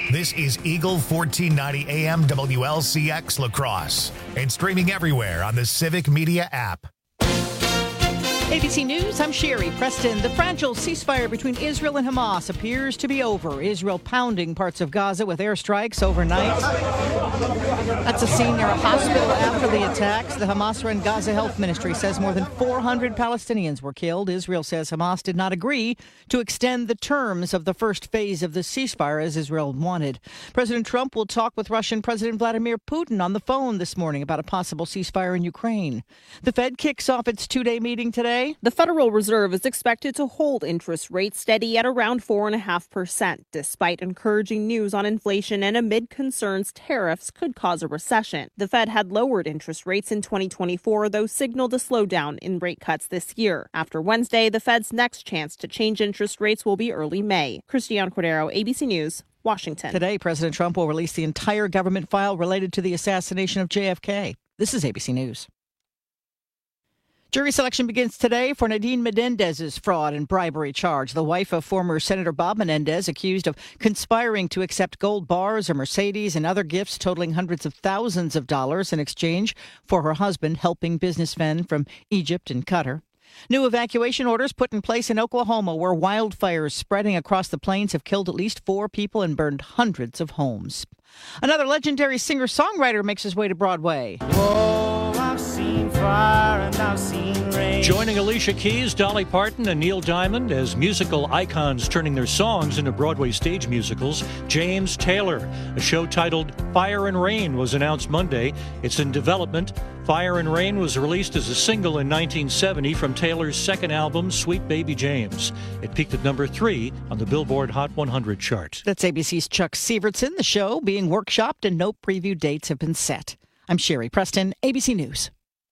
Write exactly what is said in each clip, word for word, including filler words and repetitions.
This is Eagle fourteen ninety A M W L C X La Crosse and streaming everywhere on the Civic Media app. A B C News, I'm Sherry Preston. The fragile ceasefire between Israel and Hamas appears to be over. Israel pounding parts of Gaza with airstrikes overnight. That's a scene near a hospital after the attacks. The Hamas-run Gaza Health Ministry says more than four hundred Palestinians were killed. Israel says Hamas did not agree to extend the terms of the first phase of the ceasefire as Israel wanted. President Trump will talk with Russian President Vladimir Putin on the phone this morning about a possible ceasefire in Ukraine. The Fed kicks off its two-day meeting today. The Federal Reserve is expected to hold interest rates steady at around four point five percent, despite encouraging news on inflation and amid concerns tariffs could cause a recession. The Fed had lowered interest rates in twenty twenty-four, though signaled a slowdown in rate cuts this year. After Wednesday, the Fed's next chance to change interest rates will be early May. Christiane Cordero, A B C News, Washington. Today, President Trump will release the entire government file related to the assassination of J F K. This is A B C News. Jury selection begins today for Nadine Menendez's fraud and bribery charge. The wife of former Senator Bob Menendez, accused of conspiring to accept gold bars, a Mercedes, and other gifts totaling hundreds of thousands of dollars in exchange for her husband helping businessmen from Egypt and Qatar. New evacuation orders put in place in Oklahoma, where wildfires spreading across the plains have killed at least four people and burned hundreds of homes. Another legendary singer-songwriter makes his way to Broadway. Whoa, I've seen fire and I've seen rain. Joining Alicia Keys, Dolly Parton, and Neil Diamond as musical icons turning their songs into Broadway stage musicals, James Taylor. A show titled Fire and Rain was announced Monday. It's in development. Fire and Rain was released as a single in nineteen seventy from Taylor's second album, Sweet Baby James. It peaked at number three on the Billboard Hot one hundred chart. That's A B C's Chuck Severson. The show being workshopped and no preview dates have been set. I'm Sherry Preston, A B C News.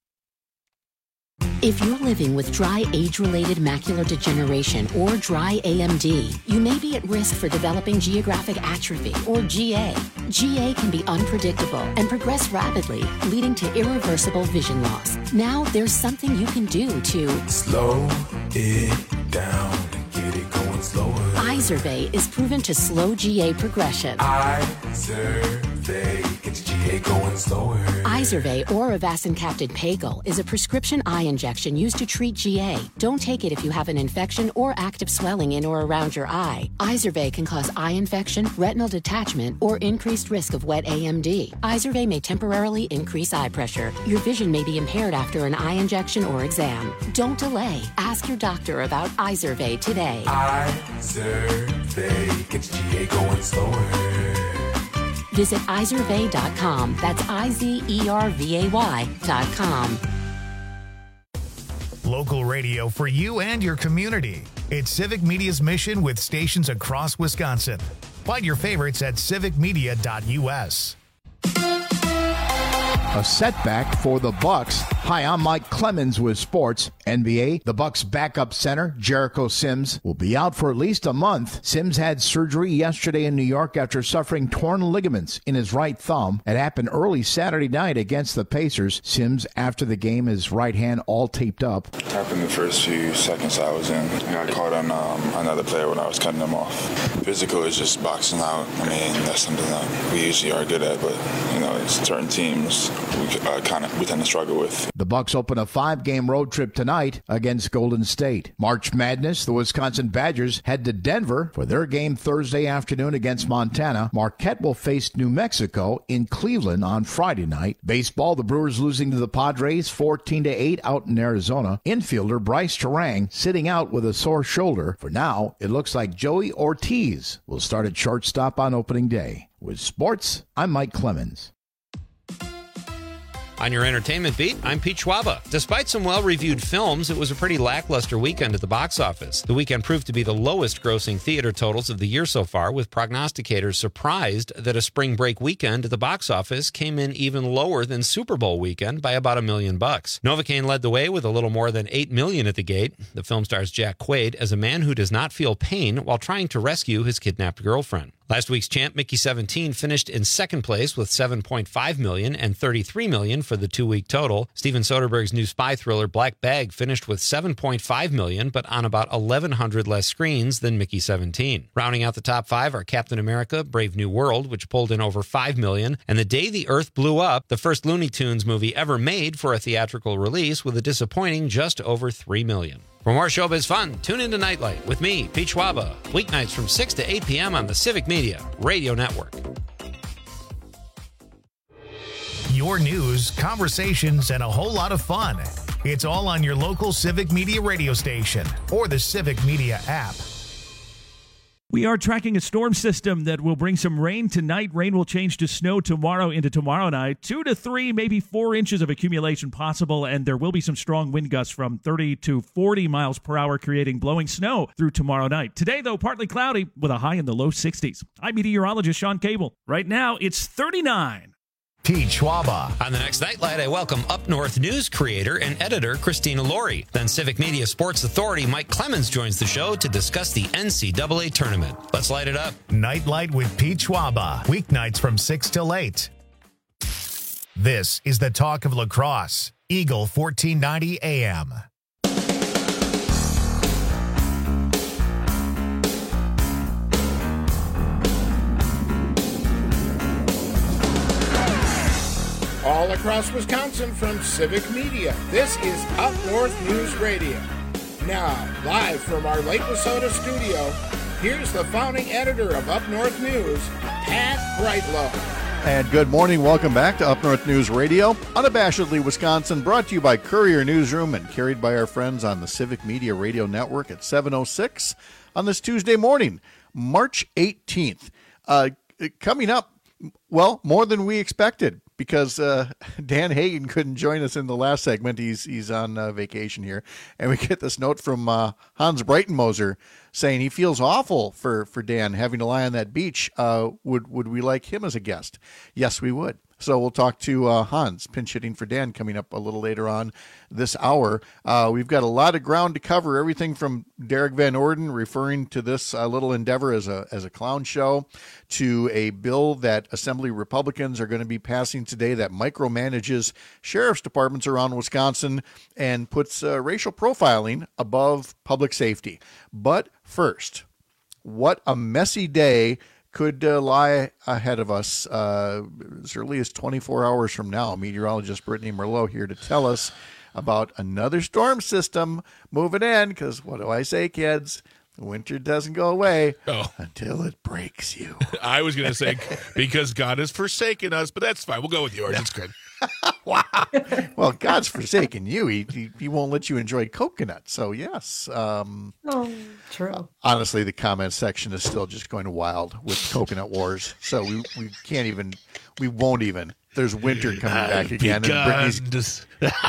If you're living with dry age-related macular degeneration or dry A M D, you may be at risk for developing geographic atrophy or G A. G A can be unpredictable and progress rapidly, leading to irreversible vision loss. Now there's something you can do to slow it down and get it going slower. Izervay is proven to slow G A progression. Izervay gets G A going slower. Izervay or Avastin-capted Pagel is a prescription eye injection used to treat G A. Don't take it if you have an infection or active swelling in or around your eye. Izervay can cause eye infection, retinal detachment, or increased risk of wet A M D. Izervay may temporarily increase eye pressure. Your vision may be impaired after an eye injection or exam. Don't delay. Ask your doctor about Izervay today. Izervay gets G A going slower. Visit Izervay dot com. That's I Z E R V A Y dot com. Local radio for you and your community. It's Civic Media's mission with stations across Wisconsin. Find your favorites at civic media dot U S. A setback for the Bucks. Hi, I'm Mike Clemens with sports. N B A, the Bucks backup center, Jericho Sims, will be out for at least a month. Sims had surgery yesterday in New York after suffering torn ligaments in his right thumb. It happened early Saturday night against the Pacers. Sims, after the game, his right hand all taped up. It happened the first few seconds I was in. I got caught on um, another player when I was cutting him off. Physical is just boxing out. I mean, that's something that we usually are good at, but, you know, it's certain teams we uh, kind of we tend to struggle with. The Bucks open a five-game road trip tonight against Golden State. March Madness, the Wisconsin Badgers head to Denver for their game Thursday afternoon against Montana. Marquette will face New Mexico in Cleveland on Friday night. Baseball, the Brewers losing to the Padres fourteen to eight out in Arizona. Infielder Bryce Terang sitting out with a sore shoulder. For now, it looks like Joey Ortiz will start at shortstop on opening day. With sports, I'm Mike Clemens. On your entertainment beat, I'm Pete Schwaba. Despite some well-reviewed films, it was a pretty lackluster weekend at the box office. The weekend proved to be the lowest-grossing theater totals of the year so far, with prognosticators surprised that a spring break weekend at the box office came in even lower than Super Bowl weekend by about a million bucks. Novocaine led the way with a little more than eight million at the gate. The film stars Jack Quaid as a man who does not feel pain while trying to rescue his kidnapped girlfriend. Last week's champ, Mickey seventeen, finished in second place with seven point five million dollars and thirty-three million dollars for the two-week total. Steven Soderbergh's new spy thriller, Black Bag, finished with seven point five million dollars, but on about eleven hundred less screens than Mickey seventeen. Rounding out the top five are Captain America, Brave New World, which pulled in over five million dollars, and The Day the Earth Blew Up, the first Looney Tunes movie ever made for a theatrical release, with a disappointing just over three million dollars. For more showbiz fun, tune into Nightlight with me, Pete Schwaba, weeknights from six to eight p.m. on the Civic Media Radio Network. Your news, conversations, and a whole lot of fun. It's all on your local Civic Media radio station or the Civic Media app. We are tracking a storm system that will bring some rain tonight. Rain will change to snow tomorrow into tomorrow night. Two to three, maybe four inches of accumulation possible, and there will be some strong wind gusts from thirty to forty miles per hour, creating blowing snow through tomorrow night. Today, though, partly cloudy with a high in the low sixties. I'm meteorologist Sean Cable. Right now, it's thirty-nine. Pete Schwaba. On the next Nightlight, I welcome Up North News creator and editor Christina Laurie. Then Civic Media Sports Authority Mike Clemens joins the show to discuss the N C double A tournament. Let's light it up. Nightlight with Pete Schwaba. Weeknights from six till eight. This is the talk of lacrosse. Eagle fourteen ninety A M. All across Wisconsin from Civic Media, this is Up North News Radio. Now, live from our Lake Wissota studio, here's the founding editor of Up North News, Pat Brightlow. And good morning. Welcome back to Up North News Radio, unabashedly Wisconsin, brought to you by Courier Newsroom and carried by our friends on the Civic Media Radio Network at seven oh six on this Tuesday morning, March eighteenth. Uh, coming up, well, more than we expected, because uh, Dan Hagan couldn't join us in the last segment. He's he's on uh, vacation here. And we get this note from uh, Hans Breitenmoser saying he feels awful for, for Dan having to lie on that beach. Uh, would, would we like him as a guest? Yes, we would. So we'll talk to uh, Hans, pinch hitting for Dan, coming up a little later on this hour. Uh, we've got a lot of ground to cover, everything from Derek Van Orden referring to this uh, little endeavor as a as a clown show, to a bill that Assembly Republicans are going to be passing today that micromanages sheriff's departments around Wisconsin and puts uh, racial profiling above public safety. But first, what a messy day could uh, lie ahead of us uh, as early as twenty-four hours from now. Meteorologist Brittany Merlot here to tell us about another storm system moving in, because what do I say, kids? Winter doesn't go away oh. until it breaks you. I was going to say, because God has forsaken us, but that's fine. We'll go with yours. No. It's good. Wow. Well, God's forsaken you. He, he he won't let you enjoy coconut. So, yes. Um, oh, true. Honestly, the comment section is still just going wild with coconut wars. So we, we can't even, we won't even. There's winter coming back again. And Brittany's,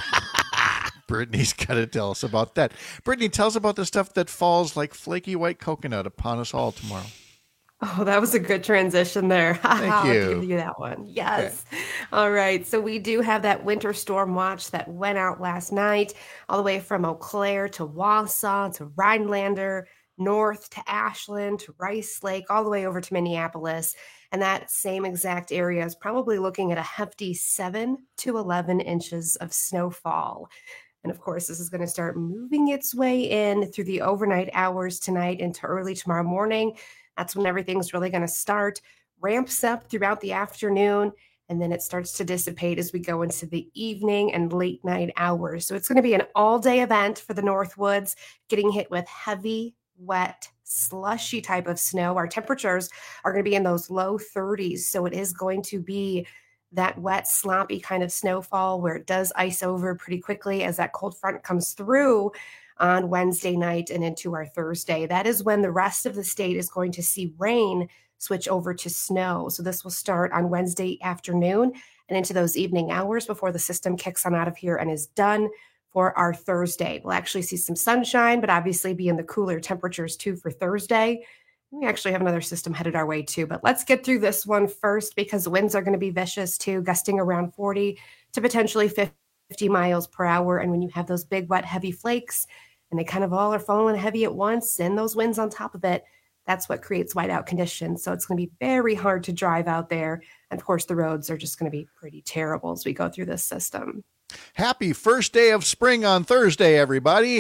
Brittany's got to tell us about that. Brittany, tell us about the stuff that falls like flaky white coconut upon us all tomorrow. Oh, that was a good transition there. Thank I'll you. give you that one. Yes. Okay. All right. So we do have that winter storm watch that went out last night, all the way from Eau Claire to Wausau to Rhinelander, north to Ashland to Rice Lake, all the way over to Minneapolis. And that same exact area is probably looking at a hefty seven to eleven inches of snowfall. And of course, this is going to start moving its way in through the overnight hours tonight into early tomorrow morning. That's when everything's really going to start, ramps up throughout the afternoon, and then it starts to dissipate as we go into the evening and late night hours. So it's going to be an all-day event for the Northwoods, getting hit with heavy, wet, slushy type of snow. Our temperatures are going to be in those low thirties, so it is going to be that wet, sloppy kind of snowfall where it does ice over pretty quickly as that cold front comes through on Wednesday night and into our Thursday. That is when the rest of the state is going to see rain switch over to snow. So this will start on Wednesday afternoon and into those evening hours before the system kicks on out of here and is done for our Thursday. We'll actually see some sunshine, but obviously be in the cooler temperatures too for Thursday. We actually have another system headed our way too, but let's get through this one first because the winds are going to be vicious too, gusting around forty to potentially fifty miles per hour. And when you have those big, wet, heavy flakes, and they kind of all are falling heavy at once, and those winds on top of it, that's what creates whiteout conditions. So it's going to be very hard to drive out there. And of course, the roads are just going to be pretty terrible as we go through this system. Happy first day of spring on Thursday, everybody.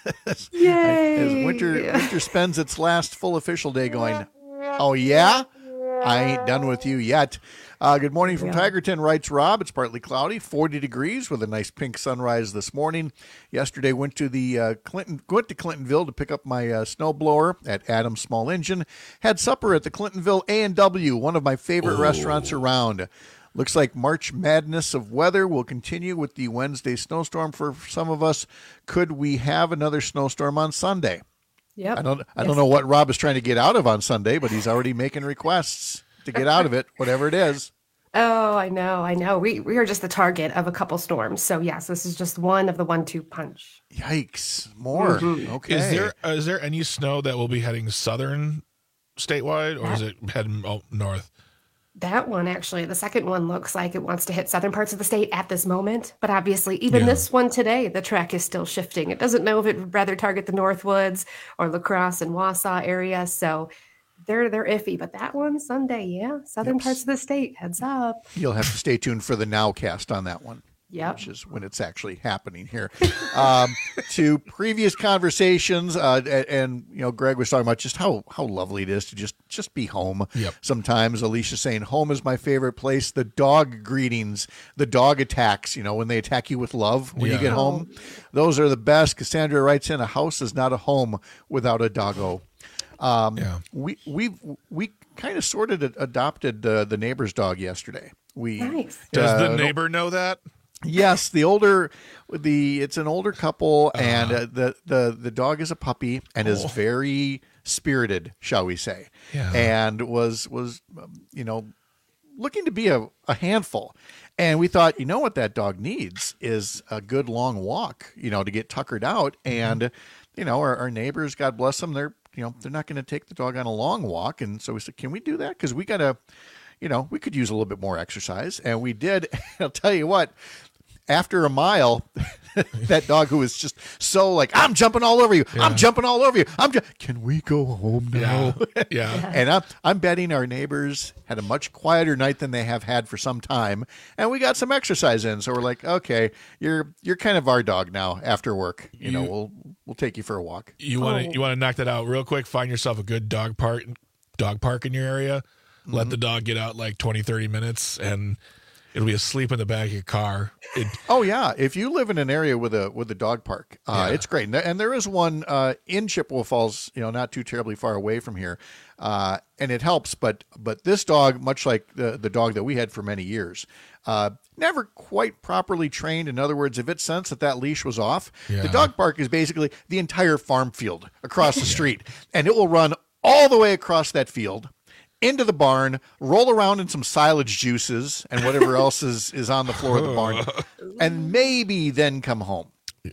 Yay! As winter, winter spends its last full official day going, oh, yeah? I ain't done with you yet. Uh, good morning from yeah. Tigerton, writes Rob. It's partly cloudy, forty degrees with a nice pink sunrise this morning. Yesterday went to the uh, Clinton, went to Clintonville to pick up my uh, snowblower at Adams Small Engine. Had supper at the Clintonville A and W, one of my favorite Ooh. restaurants around. Looks like March madness of weather will continue with the Wednesday snowstorm for some of us. Could we have another snowstorm on Sunday? Yep. I don't. I yes. don't know what Rob is trying to get out of on Sunday, but he's already making requests to get out of it, whatever it is. Oh, I know, I know. We we are just the target of a couple storms. So yes, this is just one of the one-two punch. Yikes! More. Mm-hmm. Okay. Is there uh, is there any snow that will be heading southern statewide, or that, is it heading oh, north? That one, actually, the second one looks like it wants to hit southern parts of the state at this moment. But obviously, even yeah. this one today, the track is still shifting. It doesn't know if it would rather target the Northwoods or La Crosse and Wausau area. So they're they're iffy. But that one, Sunday, yeah, southern yep. parts of the state, heads up. You'll have to stay tuned for the Nowcast on that one. Yep. Which is when it's actually happening here. Um, to previous conversations, uh, and, and you know, Greg was talking about just how how lovely it is to just just be home. Yep. Sometimes Alicia's saying home is my favorite place. The dog greetings, the dog attacks. You know, when they attack you with love when yeah. you get home, those are the best. Cassandra writes in, a house is not a home without a doggo. Um, yeah. We we we kind of sort of adopted uh, the neighbor's dog yesterday. We nice. Does uh, the neighbor know that? Yes, the older, the it's an older couple, uh, and uh, the the the dog is a puppy and oh. is very spirited, shall we say? Yeah. And was was you know looking to be a, a handful, and we thought, you know what that dog needs is a good long walk, you know, to get tuckered out, and mm-hmm. you know our, our neighbors, God bless them, they're you know they're not going to take the dog on a long walk, and so we said, can we do that? Because we got to. You know, we could use a little bit more exercise, and we did. I'll tell you what, after a mile, that dog who was just so like, I'm jumping all over you. Yeah. I'm jumping all over you. I'm ju- Can we go home now? Yeah. yeah. And I'm, I'm betting our neighbors had a much quieter night than they have had for some time, and we got some exercise in. So we're like, okay, you're you're kind of our dog now after work. You, you know, we'll we'll take you for a walk. You want to oh. you want to knock that out real quick? Find yourself a good dog park dog park in your area. Let mm-hmm. the dog get out like twenty, thirty minutes, and it'll be asleep in the back of your car. It, oh, yeah. If you live in an area with a with a dog park, uh, yeah. it's great. And there is one uh, in Chippewa Falls, you know, not too terribly far away from here, uh, and it helps. But but this dog, much like the, the dog that we had for many years, uh, never quite properly trained. In other words, if it sensed that that leash was off, yeah. the dog park is basically the entire farm field across the street, yeah. and it will run all the way across that field into the barn, roll around in some silage juices and whatever else is, is on the floor of the barn, and maybe then come home.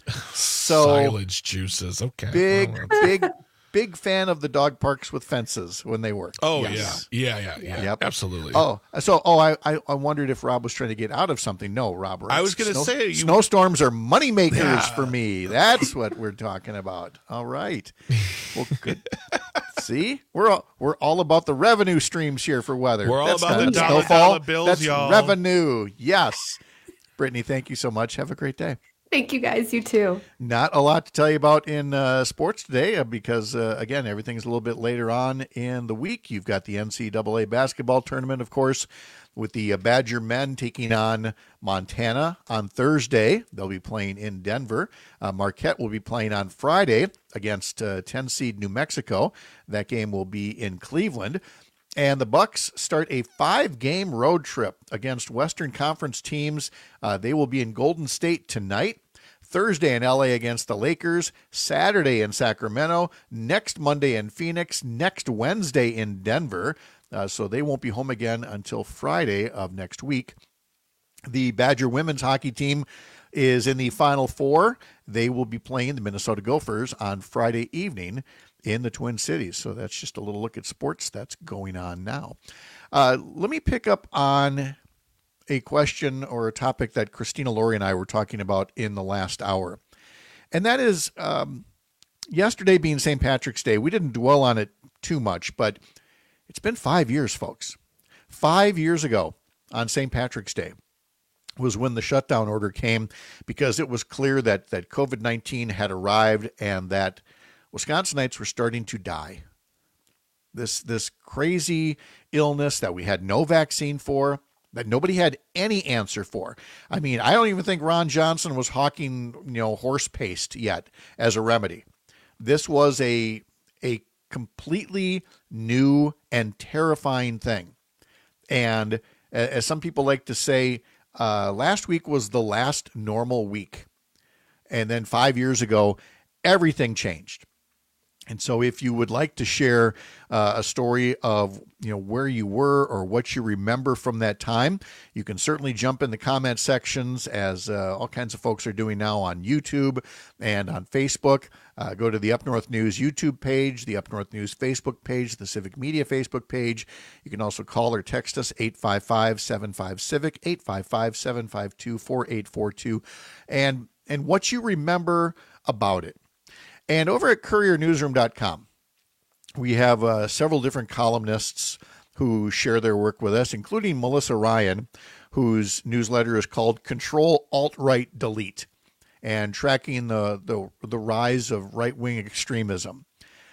So silage juices, okay. Big, big, big fan of the dog parks with fences when they work. Oh, yes. yeah. Yeah, yeah, yeah. Yep. Absolutely. Oh, so, oh, I, I, I wondered if Rob was trying to get out of something. No, Rob. I was going to say. You... Snowstorms are money makers yeah. for me. That's what we're talking about. All right. Well, good. See, we're all, we're all about the revenue streams here for weather. We're all That's about not the dollar, dollar bills, That's y'all. Revenue. Yes. Brittany, thank you so much. Have a great day. Thank you, guys. You too. Not a lot to tell you about in uh, sports today uh, because, uh, again, everything's a little bit later on in the week. You've got the N C double A basketball tournament, of course, with the uh, Badger men taking on Montana on Thursday. They'll be playing in Denver. Uh, Marquette will be playing on Friday against uh, ten-seed New Mexico. That game will be in Cleveland. And the Bucks start a five-game road trip against Western Conference teams. Uh, they will be in Golden State tonight, Thursday in L A against the Lakers, Saturday in Sacramento, next Monday in Phoenix, next Wednesday in Denver. Uh, so they won't be home again until Friday of next week. The Badger women's hockey team is in the Final Four. They will be playing the Minnesota Gophers on Friday evening in the Twin Cities. So that's just a little look at sports that's going on now. Uh, let me pick up on a question or a topic that Christina Laurie and I were talking about in the last hour. And that is, um, yesterday being Saint Patrick's Day, we didn't dwell on it too much, but it's been five years, folks. Five years ago on Saint Patrick's Day was when the shutdown order came, because it was clear that, that COVID nineteen had arrived and that Wisconsinites were starting to die. This, this crazy illness that we had no vaccine for, that nobody had any answer for. I mean, I don't even think Ron Johnson was hawking, you know, horse paste yet as a remedy. This was a a completely new and terrifying thing. And as some people like to say, uh, last week was the last normal week. And then five years ago, everything changed. And so if you would like to share uh, a story of, you know, where you were or what you remember from that time, you can certainly jump in the comment sections, as uh, all kinds of folks are doing now on YouTube and on Facebook. Uh, go to the Up North News YouTube page, the Up North News Facebook page, the Civic Media Facebook page. You can also call or text us, eight five five, seven five, civic, eight five five, seven five two, four eight four two, and and what you remember about it. And over at courier newsroom dot com, we have uh, several different columnists who share their work with us, including Melissa Ryan, whose newsletter is called Control, Alt-Right, Delete, and tracking the, the, the rise of right-wing extremism.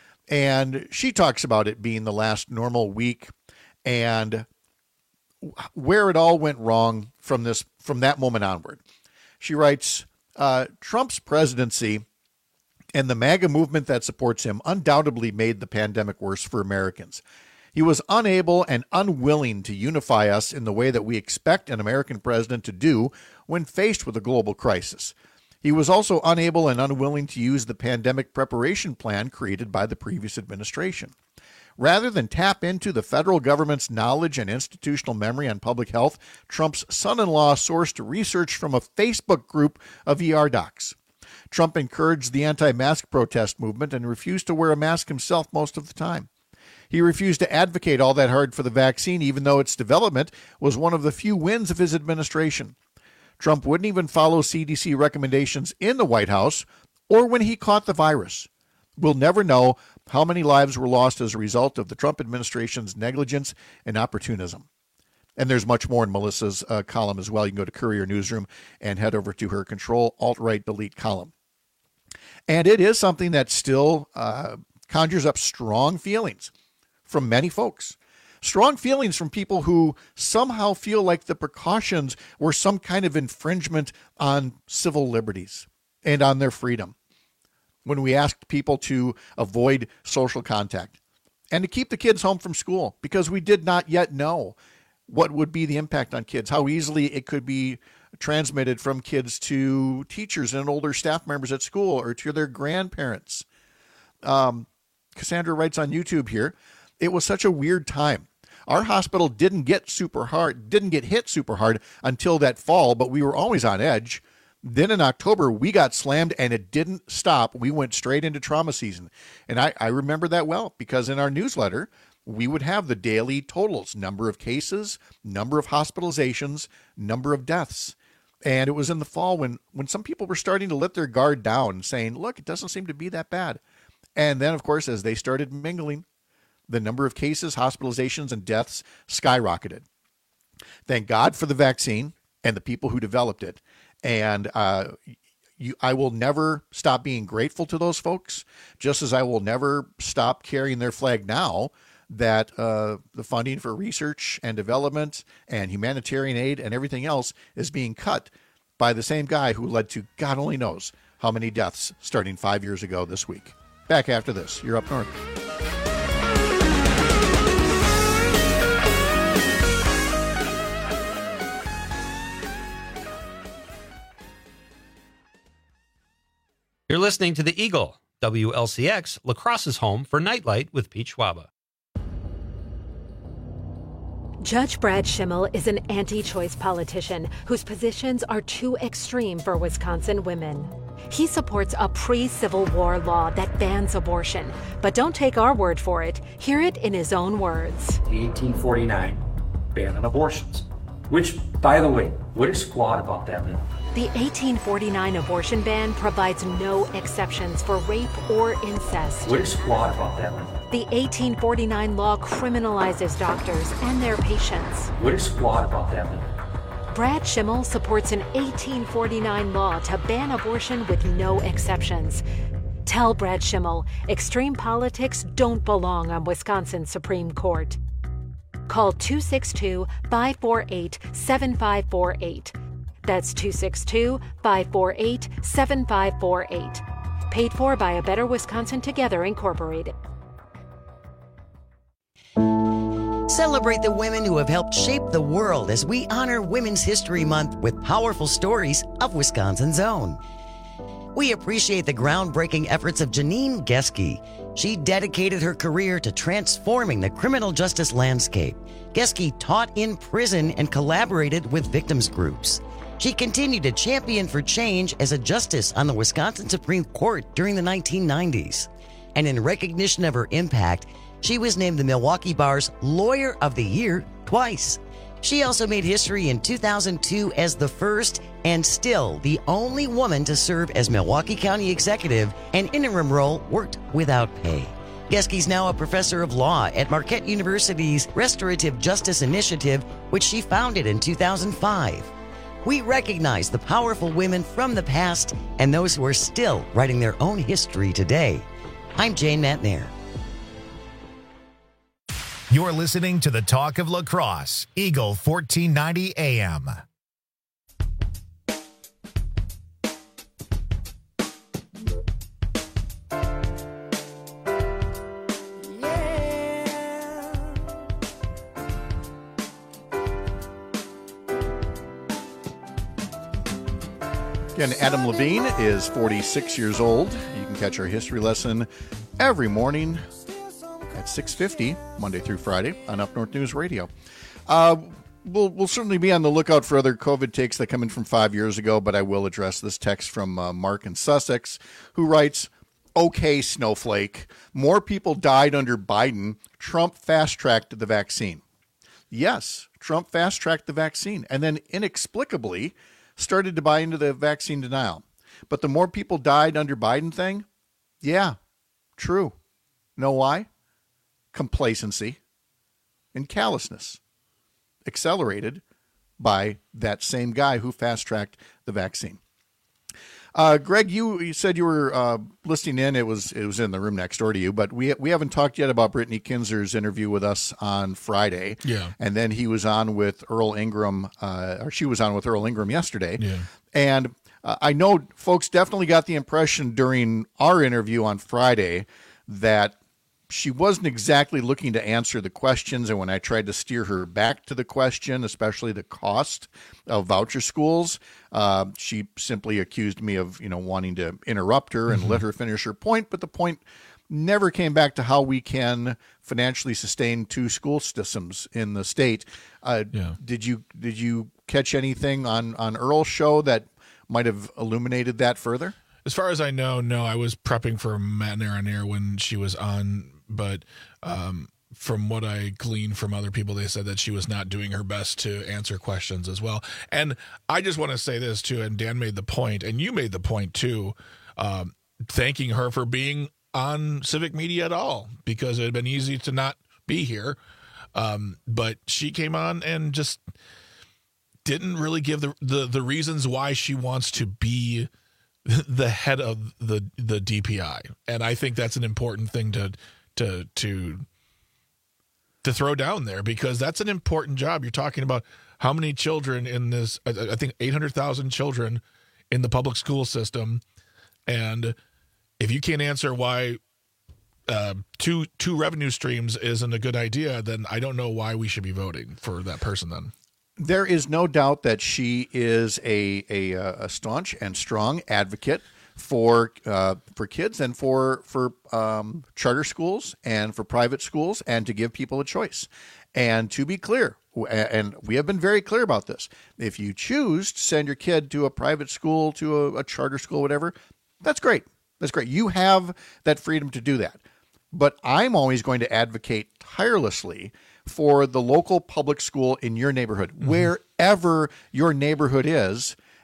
And she talks about it being the last normal week and where it all went wrong from this from that moment onward. She writes, uh, Trump's presidency and the MAGA movement that supports him undoubtedly made the pandemic worse for Americans. He was unable and unwilling to unify us in the way that we expect an American president to do when faced with a global crisis. He was also unable and unwilling to use the pandemic preparation plan created by the previous administration. Rather than tap into the federal government's knowledge and institutional memory on public health, Trump's son-in-law sourced research from a Facebook group of E R docs. Trump encouraged the anti-mask protest movement and refused to wear a mask himself most of the time. He refused to advocate all that hard for the vaccine, even though its development was one of the few wins of his administration. Trump wouldn't even follow C D C recommendations in the White House or when he caught the virus. We'll never know how many lives were lost as a result of the Trump administration's negligence and opportunism. And there's much more in Melissa's uh, column as well. You can go to Courier Newsroom and head over to her Control, Alt-Right, Delete column. And it is something that still uh, conjures up strong feelings from many folks. Strong feelings from people who somehow feel like the precautions were some kind of infringement on civil liberties and on their freedom. When we asked people to avoid social contact and to keep the kids home from school, because we did not yet know what would be the impact on kids, how easily it could be transmitted from kids to teachers and older staff members at school or to their grandparents. Um, Cassandra writes on YouTube here, it was such a weird time. Our hospital didn't get super hard, didn't get hit super hard until that fall, but we were always on edge. Then in October, we got slammed and it didn't stop. We went straight into trauma season. And I, I remember that well because in our newsletter, we would have the daily totals, number of cases, number of hospitalizations, number of deaths. And it was in the fall when, when some people were starting to let their guard down, saying, look, it doesn't seem to be that bad. And then, of course, as they started mingling, the number of cases, hospitalizations, and deaths skyrocketed. Thank God for the vaccine and the people who developed it. And uh, you, I will never stop being grateful to those folks, just as I will never stop carrying their flag now that uh, the funding for research and development and humanitarian aid and everything else is being cut by the same guy who led to God only knows how many deaths starting five years ago this week. Back after this. You're Up North. You're listening to The Eagle, W L C X, La Crosse's home for Nightlight with Pete Schwaba. Judge Brad Schimmel is an anti-choice politician whose positions are too extreme for Wisconsin women. He supports a pre-Civil War law that bans abortion, but don't take our word for it. Hear it in his own words. The eighteen forty-nine ban on abortions, which, by the way, what is flawed about that? The eighteen forty-nine abortion ban provides no exceptions for rape or incest. What is flawed about that one? The eighteen forty-nine law criminalizes doctors and their patients. What is flawed about that one? Brad Schimmel supports an eighteen forty-nine law to ban abortion with no exceptions. Tell Brad Schimmel extreme politics don't belong on Wisconsin's Supreme Court. Call two six two, five four eight, seven five four eight. That's two six two, five four eight, seven five four eight. Paid for by A Better Wisconsin Together, Incorporated. Celebrate the women who have helped shape the world as we honor Women's History Month with powerful stories of Wisconsin's own. We appreciate the groundbreaking efforts of Janine Geske. She dedicated her career to transforming the criminal justice landscape. Geske taught in prison and collaborated with victims groups. She continued to champion for change as a justice on the Wisconsin Supreme Court during the nineteen nineties. And in recognition of her impact, she was named the Milwaukee Bar's Lawyer of the Year twice. She also made history in two thousand two as the first and still the only woman to serve as Milwaukee County Executive, an interim role worked without pay. Geske's now a professor of law at Marquette University's Restorative Justice Initiative, which she founded in two thousand five. We recognize the powerful women from the past and those who are still writing their own history today. I'm Jane Matnair. You're listening to the Talk of La Crosse, Eagle fourteen ninety A M. Again, Adam Levine is forty-six years old. You can catch our history lesson every morning at six fifty, Monday through Friday, on Up North News Radio. Uh, we'll, we'll certainly be on the lookout for other COVID takes that come in from five years ago, but I will address this text from uh, Mark in Sussex, who writes, "Okay, Snowflake, more people died under Biden. Trump fast-tracked the vaccine." Yes, Trump fast-tracked the vaccine, and then inexplicably started to buy into the vaccine denial. But the more people died under Biden thing, yeah, true. Know why? Complacency and callousness, accelerated by that same guy who fast-tracked the vaccine. Uh, Greg, you, you said you were uh, listening in. It was it was in the room next door to you, but we we haven't talked yet about Brittany Kinzer's interview with us on Friday. Yeah, and then he was on with Earl Ingram, uh, or she was on with Earl Ingram yesterday. Yeah, and uh, I know folks definitely got the impression during our interview on Friday that she wasn't exactly looking to answer the questions, and when I tried to steer her back to the question, especially the cost of voucher schools, uh, she simply accused me of, you know, wanting to interrupt her and mm-hmm. let her finish her point. But the point never came back to how we can financially sustain two school systems in the state. Uh, yeah. Did you did you catch anything on on Earl's show that might have illuminated that further? As far as I know, no. I was prepping for Matnair on air when she was on. But um, from what I gleaned from other people, they said that she was not doing her best to answer questions as well. And I just want to say this, too, and Dan made the point, and you made the point, too, um, thanking her for being on Civic Media at all, because it had been easy to not be here. Um, but she came on and just didn't really give the, the, the reasons why she wants to be the head of the, the D P I. And I think that's an important thing to to to to throw down there, because that's an important job. You're talking about how many children in this, I, I think eight hundred thousand children in the public school system. And if you can't answer why uh, two two revenue streams isn't a good idea, then I don't know why we should be voting for that person then. There is no doubt that she is a, a, a staunch and strong advocate for uh, for kids and for for um, charter schools and for private schools, and to give people a choice. And to be clear, and we have been very clear about this, if you choose to send your kid to a private school, to a, a charter school, whatever, that's great. That's great. You have that freedom to do that. But I'm always going to advocate tirelessly for the local public school in your neighborhood, mm-hmm. wherever your neighborhood is.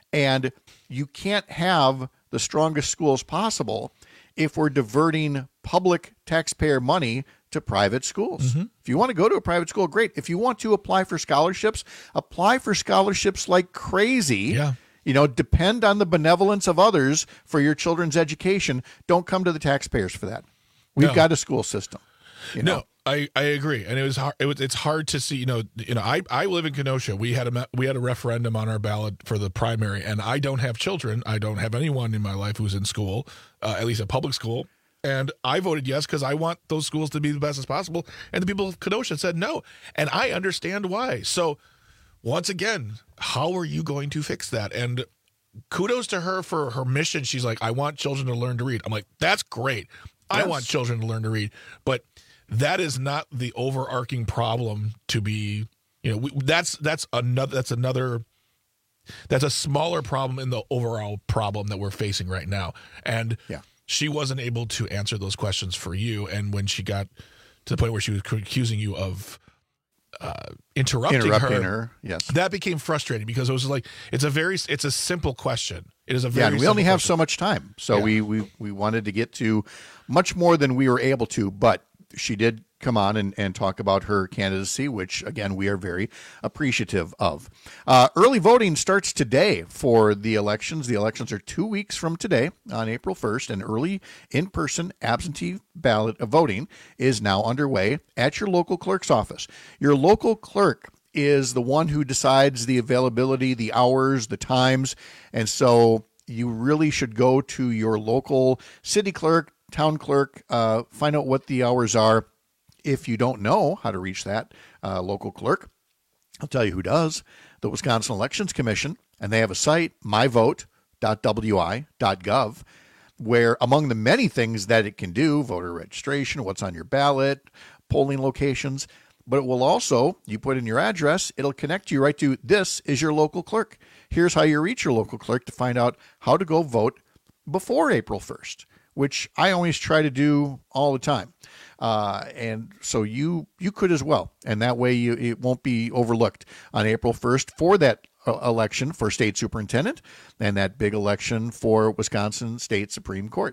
And you can't have the strongest schools possible if we're diverting public taxpayer money to private schools. Mm-hmm. If you want to go to a private school, great. If you want to apply for scholarships, apply for scholarships like crazy. Yeah. You know, depend on the benevolence of others for your children's education. Don't come to the taxpayers for that. We've No. got a school system. You know? No, I, I agree, and it was hard. It was, it's hard to see. You know, you know. I, I live in Kenosha. We had a we had a referendum on our ballot for the primary, and I don't have children. I don't have anyone in my life who's in school, uh, at least a public school. And I voted yes because I want those schools to be the best as possible. And the people of Kenosha said no, and I understand why. So, once again, how are you going to fix that? And kudos to her for her mission. She's like, I want children to learn to read. I'm like, that's great. I Yes. want children to learn to read, but that is not the overarching problem to be, you know, we, that's, that's another, that's another, that's a smaller problem in the overall problem that we're facing right now. And yeah. she wasn't able to answer those questions for you. And when she got to the point where she was accusing you of uh, interrupting, Interrupting her, her, yes. that became frustrating because it was like, it's a very, it's a simple question. It is a very Yeah, and we only simple have question. so much time. So Yeah. we, we, we wanted to get to much more than we were able to, but she did come on and, and talk about her candidacy, which, again, we are very appreciative of. Uh, early voting starts today for the elections. The elections are two weeks from today on April first, and early in-person absentee ballot voting is now underway at your local clerk's office. Your local clerk is the one who decides the availability, the hours, the times, and so you really should go to your local city clerk, town clerk, uh, find out what the hours are. If you don't know how to reach that uh, local clerk, I'll tell you who does. The Wisconsin Elections Commission, and they have a site, my vote dot w i dot gov, where among the many things that it can do, voter registration, what's on your ballot, polling locations, but it will also, you put in your address, it'll connect you right to, this is your local clerk. Here's how you reach your local clerk to find out how to go vote before April first, which I always try to do all the time. Uh, and so you you could as well. And that way you it won't be overlooked on April first for that uh, election for state superintendent and that big election for Wisconsin State Supreme Court.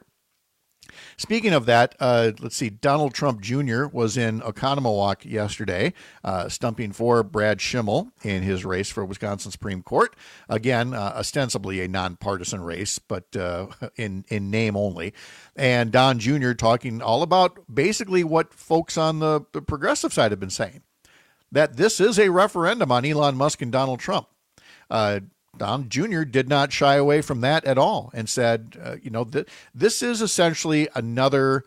Speaking of that, uh, let's see, Donald Trump Junior was in Oconomowoc yesterday, uh, stumping for Brad Schimmel in his race for Wisconsin Supreme Court. Again, uh, ostensibly a nonpartisan race, but uh, in, in name only. And Don Junior talking all about basically what folks on the, the progressive side have been saying, that this is a referendum on Elon Musk and Donald Trump. Uh, Don Junior did not shy away from that at all and said, uh, you know, th- this is essentially another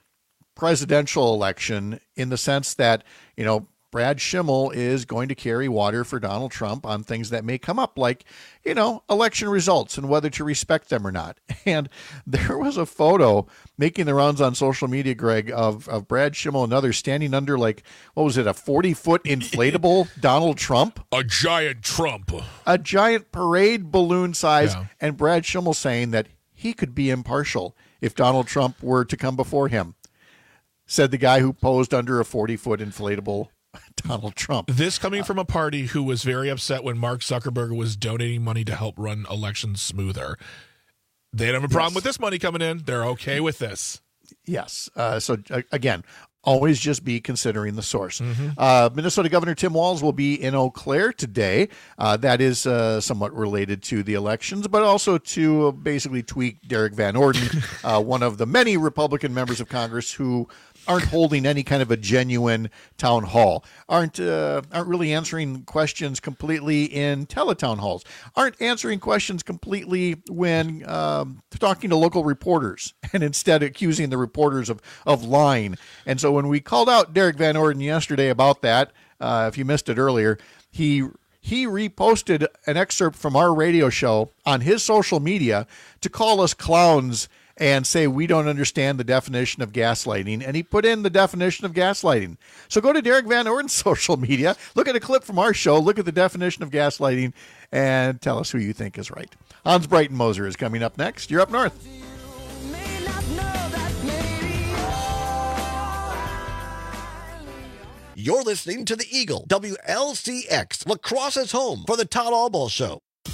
presidential election in the sense that, you know, Brad Schimmel is going to carry water for Donald Trump on things that may come up, like, you know, election results and whether to respect them or not. And there was a photo making the rounds on social media, Greg, of, of Brad Schimmel and others standing under, like, what was it, a forty-foot inflatable Donald Trump? A giant Trump. A giant parade balloon size, Yeah. and Brad Schimmel saying that he could be impartial if Donald Trump were to come before him, said the guy who posed under a forty-foot inflatable Donald Trump. This coming from a party who was very upset when Mark Zuckerberg was donating money to help run elections smoother. They don't have a problem Yes. with this money coming in. They're okay with this. Yes. Uh, so, uh, again, always just be considering the source. Mm-hmm. Uh, Minnesota Governor Tim Walz will be in Eau Claire today. Uh, that is uh, somewhat related to the elections, but also to uh, basically tweak Derek Van Orden, uh, one of the many Republican members of Congress who aren't holding any kind of a genuine town hall, aren't uh, aren't really answering questions completely in teletown halls, aren't answering questions completely when um, talking to local reporters, and instead accusing the reporters of, of lying. And so when we called out Derek Van Orden yesterday about that, uh, if you missed it earlier, he he reposted an excerpt from our radio show on his social media to call us clowns and say we don't understand the definition of gaslighting, and he put in the definition of gaslighting. So go to Derek Van Orden's social media, look at a clip from our show, look at the definition of gaslighting, and tell us who you think is right. Hans Breitenmoser is coming up next. You're Up North. You're listening to The Eagle, W L C X, La Crosse's home for the Todd Albaugh Show.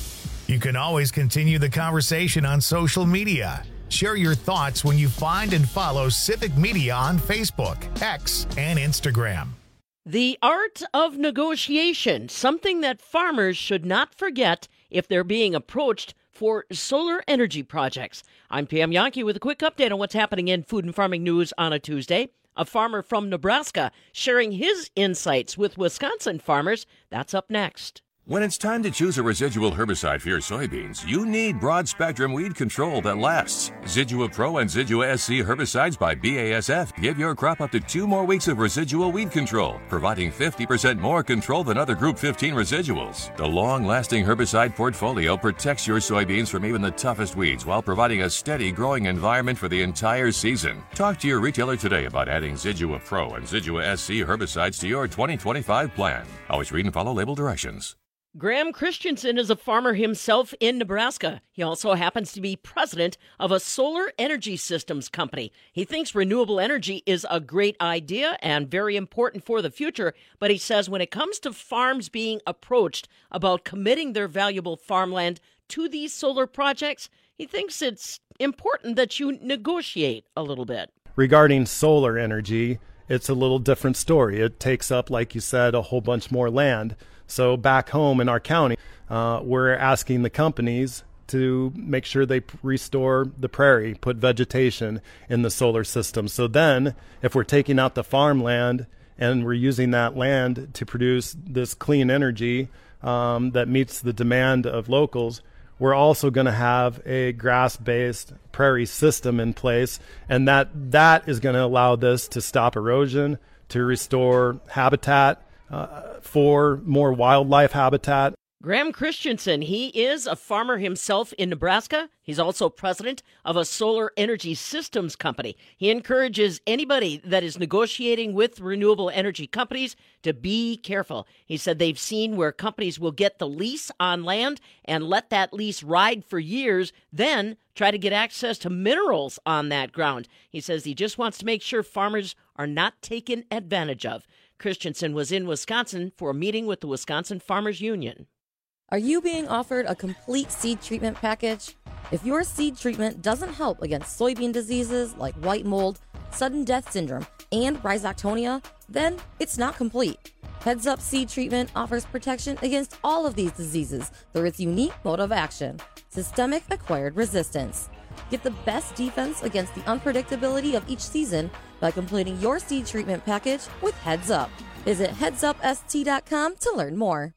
You can always continue the conversation on social media. Share your thoughts when you find and follow Civic Media on Facebook, X, and Instagram. The art of negotiation, something that farmers should not forget if they're being approached for solar energy projects. I'm Pam Yankee with a quick update on what's happening in food and farming news on a Tuesday. A farmer from Nebraska sharing his insights with Wisconsin farmers. That's up next. When it's time to choose a residual herbicide for your soybeans, you need broad-spectrum weed control that lasts. Zidua Pro and Zidua S C herbicides by B A S F give your crop up to two more weeks of residual weed control, providing fifty percent more control than other Group fifteen residuals. The long-lasting herbicide portfolio protects your soybeans from even the toughest weeds while providing a steady growing environment for the entire season. Talk to your retailer today about adding Zidua Pro and Zidua S C herbicides to your twenty twenty-five plan. Always read and follow label directions. Graham Christensen is a farmer himself in Nebraska. He also happens to be president of a solar energy systems company. He thinks renewable energy is a great idea and very important for the future, but he says when it comes to farms being approached about committing their valuable farmland to these solar projects, he thinks it's important that you negotiate a little bit. Regarding solar energy, it's a little different story. It takes up, like you said, a whole bunch more land. So back home in our county, uh, we're asking the companies to make sure they restore the prairie, put vegetation in the solar system. So then if we're taking out the farmland and we're using that land to produce this clean energy um, that meets the demand of locals, we're also going to have a grass-based prairie system in place. And that that is going to allow this to stop erosion, to restore habitat, Uh, for more wildlife habitat. Graham Christensen, he is a farmer himself in Nebraska. He's also president of a solar energy systems company. He encourages anybody that is negotiating with renewable energy companies to be careful. He said they've seen where companies will get the lease on land and let that lease ride for years, then try to get access to minerals on that ground. He says he just wants to make sure farmers are not taken advantage of. Christensen was in Wisconsin for a meeting with the Wisconsin Farmers Union. Are you being offered a complete seed treatment package? If your seed treatment doesn't help against soybean diseases like white mold, sudden death syndrome, and rhizoctonia, then it's not complete. Heads Up Seed Treatment offers protection against all of these diseases through its unique mode of action, systemic acquired resistance. Get the best defense against the unpredictability of each season by completing your seed treatment package with Heads Up. Visit heads up s t dot com to learn more.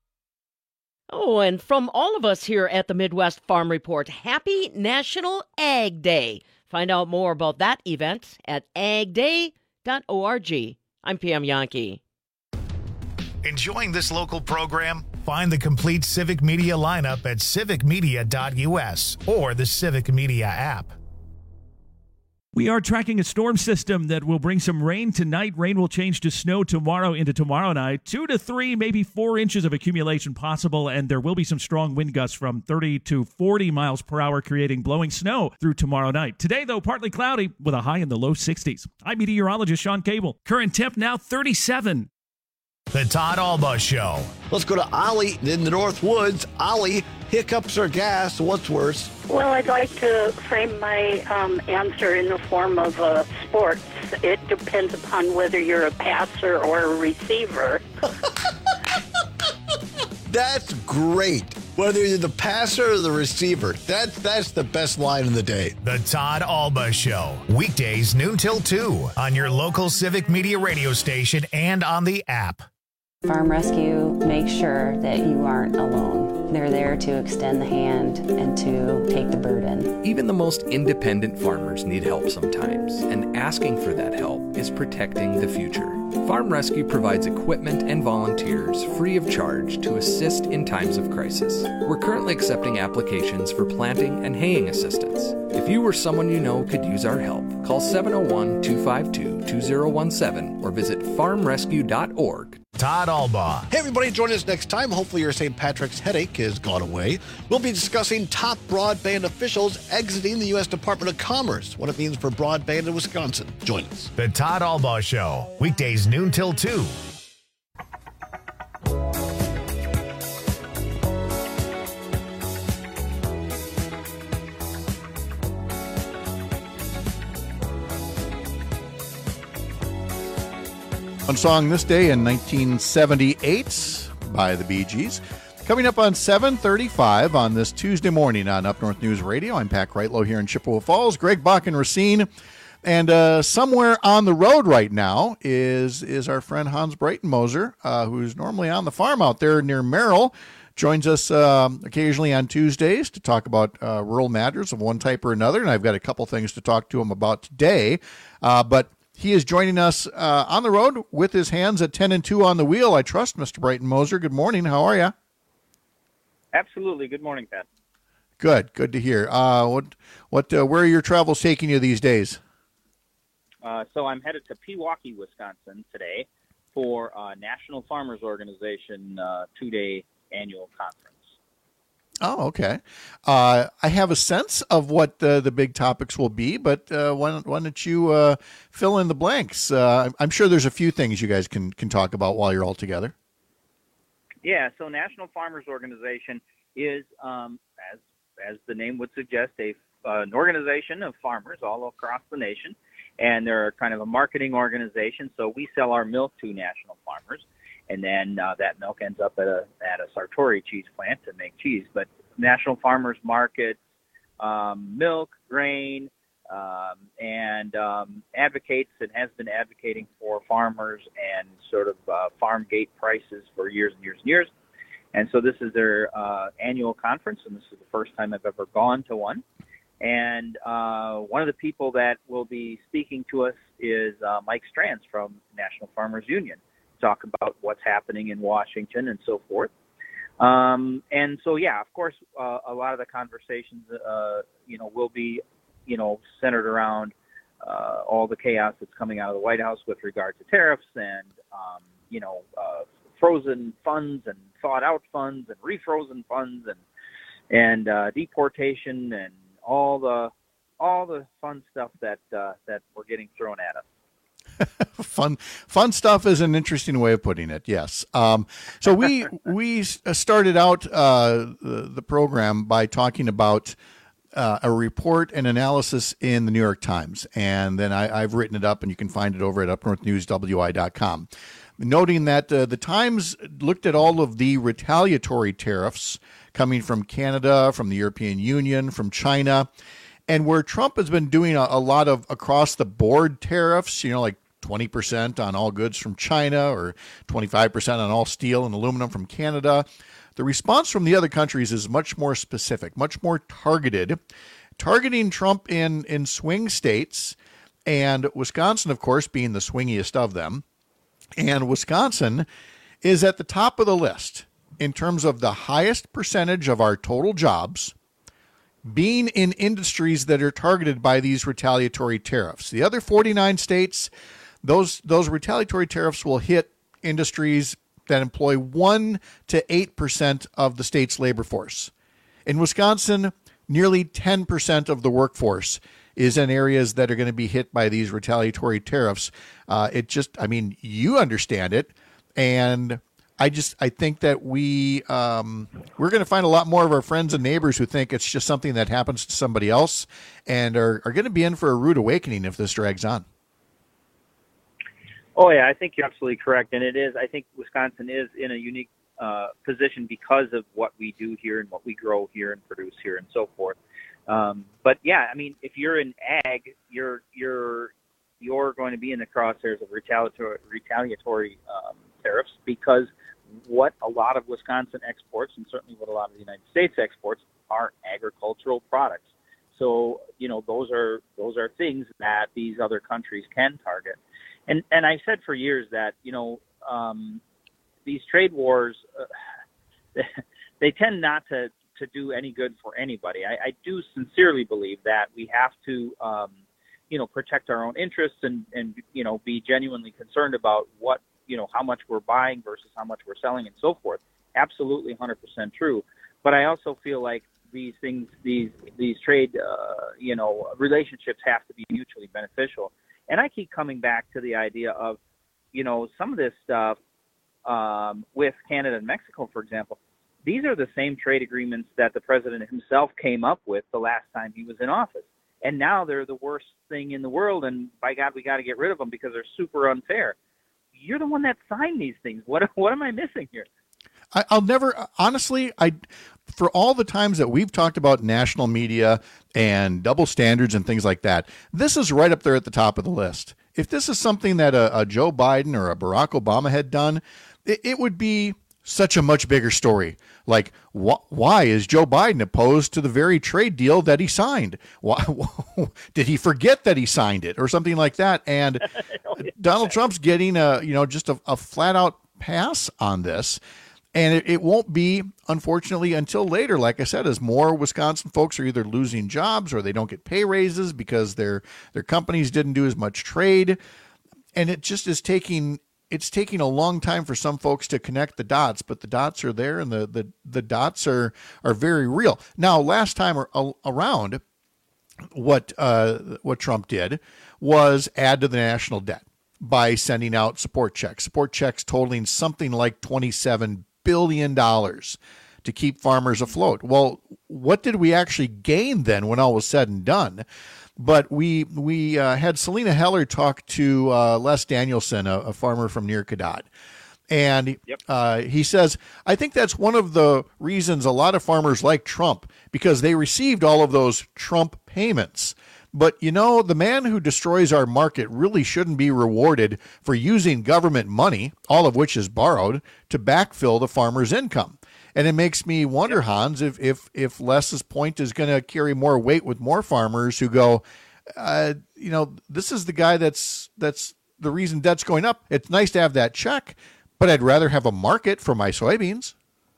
Oh, and from all of us here at the Midwest Farm Report, happy National Ag Day. Find out more about that event at ag day dot org. I'm Pam Yankee. Enjoying this local program? Find the complete Civic Media lineup at civic media dot u s or the Civic Media app. We are tracking a storm system that will bring some rain tonight. Rain will change to snow tomorrow into tomorrow night. Two to three, maybe four inches of accumulation possible, and there will be some strong wind gusts from thirty to forty miles per hour, creating blowing snow through tomorrow night. Today, though, partly cloudy with a high in the low sixties. I'm meteorologist Sean Cable. Current temp now thirty-seven. The Todd Alba Show. Let's go to Ollie in the North Woods. Ollie, hiccups or gas? What's worse? Well, I'd like to frame my um, answer in the form of uh, sports. It depends upon whether you're a passer or a receiver. That's great. Whether you're the passer or the receiver, that, that's the best line of the day. The Todd Alba Show. Weekdays noon till two on your local Civic Media radio station and on the app. Farm Rescue makes sure that you aren't alone. They're there to extend the hand and to take the burden. Even the most independent farmers need help sometimes, and asking for that help is protecting the future. Farm Rescue provides equipment and volunteers free of charge to assist in times of crisis. We're currently accepting applications for planting and haying assistance. If you or someone you know could use our help, call seven oh one, two five two, two oh one seven or visit farm rescue dot org. Todd Alba. Hey, everybody, join us next time. Hopefully your Saint Patrick's headache has gone away. We'll be discussing top broadband officials exiting the U S Department of Commerce, what it means for broadband in Wisconsin. Join us. The Todd Alba Show, weekdays noon till two. One song this day in nineteen seventy-eight by the Bee Gees. Coming up on seven thirty-five on this Tuesday morning on Up North News Radio. I'm Pat Kreitlow here in Chippewa Falls. Greg Bach and Racine. And uh, somewhere on the road right now is is our friend Hans Breitenmoser, uh, who's normally on the farm out there near Merrill. Joins us um, occasionally on Tuesdays to talk about uh, rural matters of one type or another. And I've got a couple things to talk to him about today. Uh, but he is joining us uh, on the road with his hands at ten and two on the wheel. I trust, Mister Breitenmoser. Good morning. How are you? Absolutely. Good morning, Pat. Good. Good to hear. Uh, what, what, uh, where are your travels taking you these days? Uh, so I'm headed to Pewaukee, Wisconsin today for uh, National Farmers Organization uh, two-day annual conference. Oh, okay. Uh, I have a sense of what uh, the big topics will be, but uh, why, why don't you uh, fill in the blanks? Uh, I'm sure there's a few things you guys can, can talk about while you're all together. Yeah, so National Farmers Organization is, um, as as the name would suggest, a uh, an organization of farmers all across the nation, and they're kind of a marketing organization. So we sell our milk to national farmers, and then uh, that milk ends up at a at a Sartori cheese plant to make cheese. But National Farmers markets um, milk, grain, um, and um, advocates and has been advocating for farmers and sort of uh, farm gate prices for years and years and years. And so this is their uh, annual conference, and this is the first time I've ever gone to one. And uh, one of the people that will be speaking to us is uh, Mike Strands from National Farmers Union, talk about what's happening in Washington and so forth. Um, and so, yeah, of course, uh, a lot of the conversations, uh, you know, will be, you know, centered around uh, all the chaos that's coming out of the White House with regard to tariffs and, um, you know, uh, frozen funds and thawed out funds and refrozen funds and and uh, deportation and all the all the fun stuff that uh, that we're getting thrown at us. fun fun stuff is an interesting way of putting it. Yes. Um, so we we started out uh, the, the program by talking about uh, a report and analysis in the New York Times, and then I, I've written it up, and you can find it over at up north news w i dot com. Noting that uh, the Times looked at all of the retaliatory tariffs coming from Canada, from the European Union, from China, and where Trump has been doing a, a lot of across-the-board tariffs, you know, like twenty percent on all goods from China or twenty-five percent on all steel and aluminum from Canada. The response from the other countries is much more specific, much more targeted, targeting Trump in, in swing states, and Wisconsin, of course, being the swingiest of them. And Wisconsin is at the top of the list in terms of the highest percentage of our total jobs being in industries that are targeted by these retaliatory tariffs. The other forty-nine states, those those retaliatory tariffs will hit industries that employ one to eight percent of the state's labor force. In Wisconsin, nearly ten percent of the workforce is in areas that are going to be hit by these retaliatory tariffs. Uh, it just, I mean, you understand it, and I just, I think that we, um, we're going to find a lot more of our friends and neighbors who think it's just something that happens to somebody else and are, are going to be in for a rude awakening if this drags on. Oh, yeah, I think you're absolutely correct. And it is, I think Wisconsin is in a unique uh, position because of what we do here and what we grow here and produce here and so forth. Um, but yeah, I mean, if you're in ag, you're you're you're going to be in the crosshairs of retaliatory retaliatory um, tariffs, because what a lot of Wisconsin exports, and certainly what a lot of the United States exports, are agricultural products. So you know, those are those are things that these other countries can target. And and I've said for years that you know um, these trade wars, uh, they tend not to. to do any good for anybody. I, I do sincerely believe that we have to, um, you know, protect our own interests and, and, you know, be genuinely concerned about what, you know, how much we're buying versus how much we're selling and so forth. Absolutely one hundred percent true. But I also feel like these things, these, these trade, uh, you know, relationships have to be mutually beneficial. And I keep coming back to the idea of, you know, some of this stuff um, with Canada and Mexico, for example. These are the same trade agreements that the president himself came up with the last time he was in office. And now they're the worst thing in the world, and by God, we got to get rid of them because they're super unfair. you're the one that signed these things. What what am I missing here? I, I'll never, honestly, I, for all the times that we've talked about national media and double standards and things like that, this is right up there at the top of the list. If this is something that a, a Joe Biden or a Barack Obama had done, it, it would be such a much bigger story. Like, wh- why is Joe Biden opposed to the very trade deal that he signed? Why, did he forget that he signed it or something like that? And Donald Trump's getting a, you know, just a, a flat out pass on this. And it, it won't be, unfortunately, until later, like I said, as more Wisconsin folks are either losing jobs or they don't get pay raises because their their companies didn't do as much trade. And it just is taking it's taking a long time for some folks to connect the dots, but the dots are there and the the, the dots are, are very real. Now, last time around, what uh, what Trump did was add to the national debt by sending out support checks, support checks totaling something like twenty-seven billion dollars to keep farmers afloat. Well, what did we actually gain then when all was said and done? But we we uh, had Selena Heller talk to uh, Les Danielson, a, a farmer from near Cadott. And yep. uh, he says, I think that's one of the reasons a lot of farmers like Trump, because they received all of those Trump payments. But, you know, the man who destroys our market really shouldn't be rewarded for using government money, all of which is borrowed, to backfill the farmer's income. And it makes me wonder, Hans, if if, if Les's point is going to carry more weight with more farmers who go, uh, you know, this is the guy that's that's the reason debt's going up. It's nice to have that check, but I'd rather have a market for my soybeans.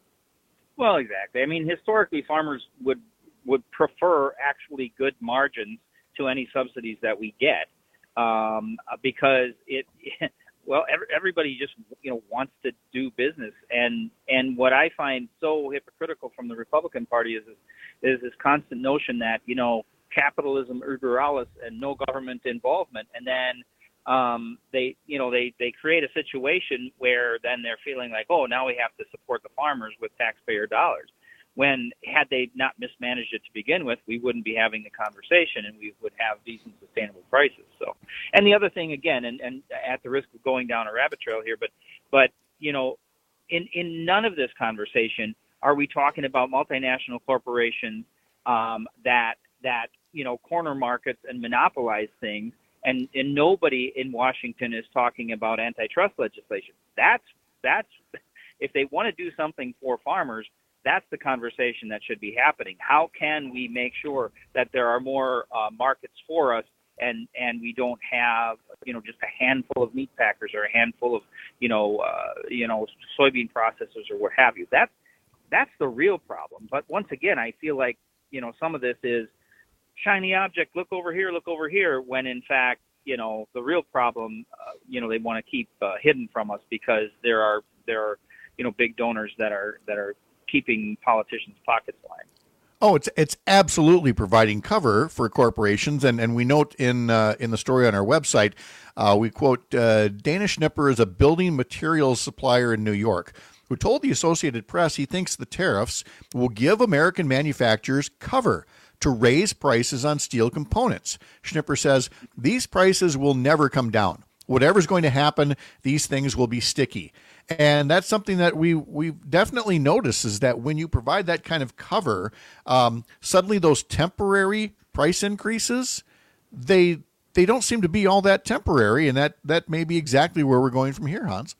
Well, exactly. I mean, historically, farmers would would prefer actually good margins to any subsidies that we get, um, because it, well, every, everybody just, you know, wants to do business. And, and what I find so hypocritical from the Republican Party is, is, is this constant notion that, you know, capitalism uber alles and no government involvement. And then um, they, you know, they, they create a situation where then they're feeling like, oh, now we have to support the farmers with taxpayer dollars. When had they not mismanaged it to begin with, we wouldn't be having the conversation and we would have decent, sustainable prices. So, and the other thing, again, and, and at the risk of going down a rabbit trail here, but, but you know, in, in none of this conversation are we talking about multinational corporations um, that, that, you know, corner markets and monopolize things. And, and nobody in Washington is talking about antitrust legislation. That's, that's, if they want to do something for farmers, that's the conversation that should be happening. How can we make sure that there are more uh, markets for us, and, and we don't have, you know, just a handful of meat packers or a handful of, you know, uh, you know, soybean processors or what have you. That's that's the real problem. But once again, I feel like, you know, some of this is shiny object. Look over here. Look over here. When in fact, you know, the real problem, uh, you know, they want to keep uh, hidden from us because there are there are, you know, big donors that are that are keeping politicians' pockets lined. Oh, it's it's absolutely providing cover for corporations, and, and we note in uh, in the story on our website, uh, we quote uh, Dana Schnipper is a building materials supplier in New York who told the Associated Press he thinks the tariffs will give American manufacturers cover to raise prices on steel components. Schnipper says these prices will never come down. Whatever's going to happen, these things will be sticky. And that's something that we we definitely notice is that when you provide that kind of cover, um, suddenly those temporary price increases, they they don't seem to be all that temporary, and that, that may be exactly where we're going from here, Hans.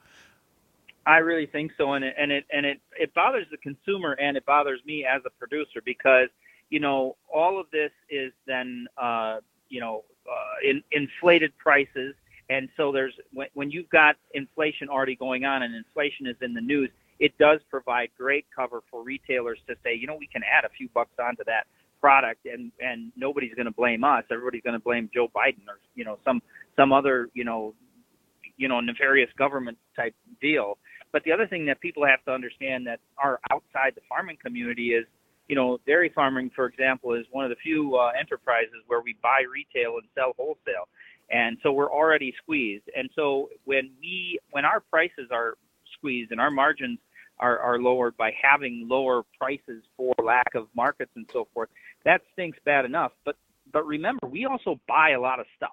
I really think so, and it and it and it, it bothers the consumer, and it bothers me as a producer because, you know, all of this is then uh, you know uh, in, inflated prices. And so there's when, when you've got inflation already going on and inflation is in the news, it does provide great cover for retailers to say, you know, we can add a few bucks onto that product and, and nobody's going to blame us. Everybody's going to blame Joe Biden or, you know, some some other, you know, you know, nefarious government type deal. But the other thing that people have to understand that are outside the farming community is, you know, dairy farming, for example, is one of the few uh, enterprises where we buy retail and sell wholesale. And so we're already squeezed. And so when we, when our prices are squeezed and our margins are, are lowered by having lower prices for lack of markets and so forth, that stinks bad enough. But, but remember, we also buy a lot of stuff.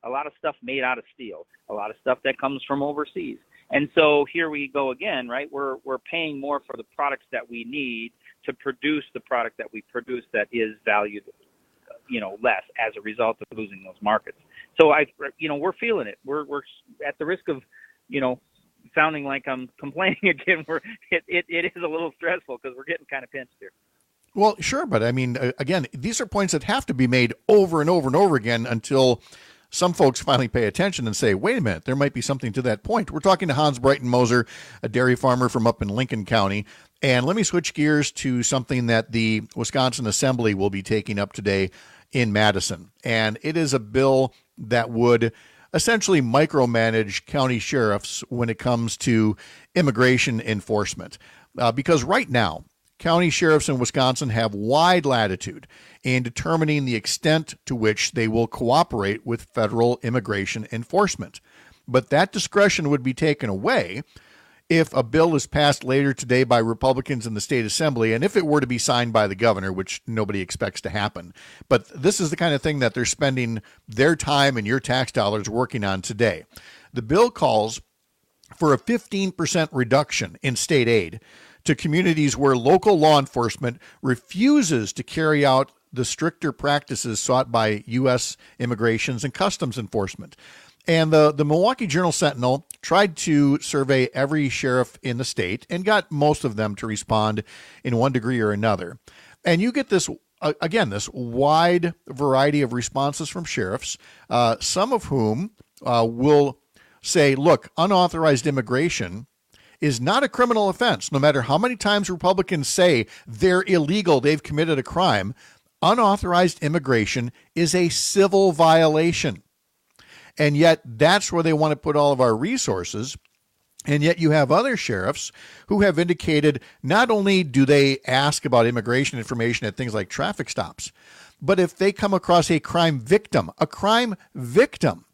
a lot of stuff made out of steel, a lot of stuff that comes from overseas. And so here we go again, right? We're we're paying more for the products that we need to produce the product that we produce that is valued, you know, less as a result of losing those markets. So I, you know, we're feeling it. We're we're at the risk of, you know, sounding like I'm complaining again. We're it it, it is a little stressful because we're getting kind of pinched here. Well, sure, but I mean, again, these are points that have to be made over and over and over again until some folks finally pay attention and say, wait a minute, there might be something to that point. We're talking to Hans Breitenmoser, a dairy farmer from up in Lincoln County. And let me switch gears to something that the Wisconsin Assembly will be taking up today in Madison. And it is a bill that would essentially micromanage county sheriffs when it comes to immigration enforcement. Uh, because right now, county sheriffs in Wisconsin have wide latitude in determining the extent to which they will cooperate with federal immigration enforcement. But that discretion would be taken away if a bill is passed later today by Republicans in the state assembly, and if it were to be signed by the governor, which nobody expects to happen. But this is the kind of thing that they're spending their time and your tax dollars working on today. The bill calls for a fifteen percent reduction in state aid to communities where local law enforcement refuses to carry out the stricter practices sought by U S Immigrations and Customs Enforcement. And the, the Milwaukee Journal-Sentinel tried to survey every sheriff in the state and got most of them to respond in one degree or another. And you get this, uh, again, this wide variety of responses from sheriffs, uh, some of whom uh, will say, look, unauthorized immigration is not a criminal offense. No matter how many times Republicans say they're illegal, they've committed a crime, unauthorized immigration is a civil violation. And yet that's where they want to put all of our resources. And yet you have other sheriffs who have indicated not only do they ask about immigration information at things like traffic stops, but if they come across a crime victim, a crime victim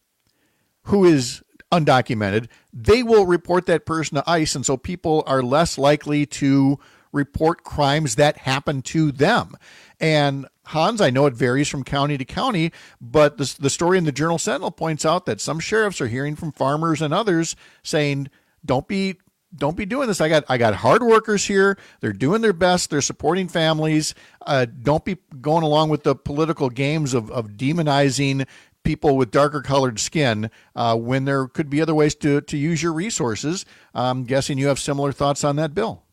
who is undocumented, they will report that person to ICE. And so people are less likely to report crimes that happen to them. And Hans, I know it varies from county to county, but the, the story in the Journal-Sentinel points out that some sheriffs are hearing from farmers and others saying, don't be don't be doing this. I got I got hard workers here. They're doing their best. They're supporting families. Uh, don't be going along with the political games of, of demonizing people with darker colored skin uh, when there could be other ways to, to use your resources. I'm guessing you have similar thoughts on that bill.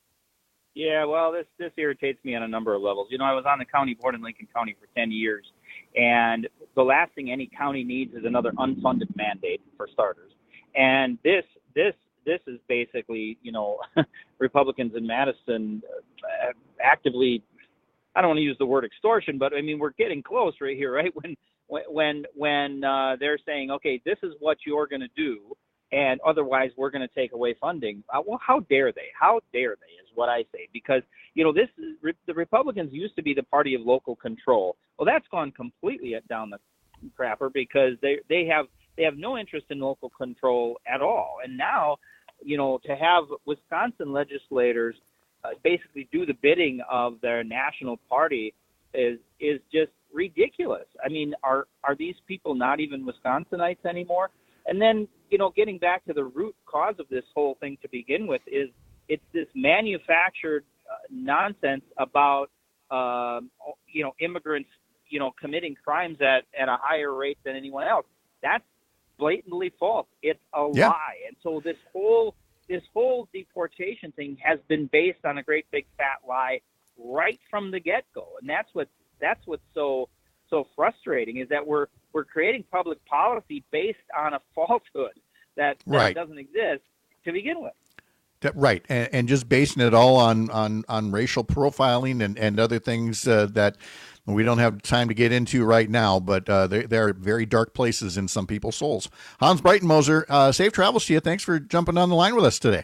Yeah, well, this this irritates me on a number of levels. You know, I was on the county board in Lincoln County for ten years, and the last thing any county needs is another unfunded mandate, for starters. And this this this is basically, you know, Republicans in Madison uh, actively, I don't want to use the word extortion, but I mean, we're getting close right here, right? When when when uh, they're saying, okay, this is what you're going to do, and otherwise we're going to take away funding. Uh, well, how dare they? How dare they is what I say. Because, you know, this is, the Republicans used to be the party of local control. Well, that's gone completely down the crapper because they they have they have no interest in local control at all. And now, you know, to have Wisconsin legislators uh, basically do the bidding of their national party is is just ridiculous. I mean, are are these people not even Wisconsinites anymore? And then, you know, getting back to the root cause of this whole thing to begin with is it's this manufactured uh, nonsense about, uh, you know, immigrants, you know, committing crimes at, at a higher rate than anyone else. That's blatantly false. It's a yeah. lie. And so this whole this whole deportation thing has been based on a great big fat lie right from the get-go. And that's what that's what's so so frustrating is that we're we're creating public policy based on a falsehood that, that right. doesn't exist to begin with. That, right, and, and just basing it all on on, on racial profiling and, and other things uh, that we don't have time to get into right now, but uh, there, there are very dark places in some people's souls. Hans Breitenmoser, uh, safe travels to you. Thanks for jumping on the line with us today.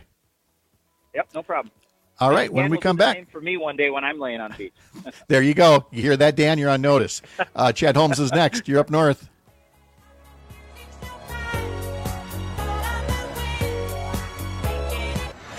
Yep, no problem. All right, when Dan we will come do the back. same for me one day when I'm laying on the beach. There you go. You hear that, Dan? You're on notice. Uh, Chad Holmes is next. You're up north.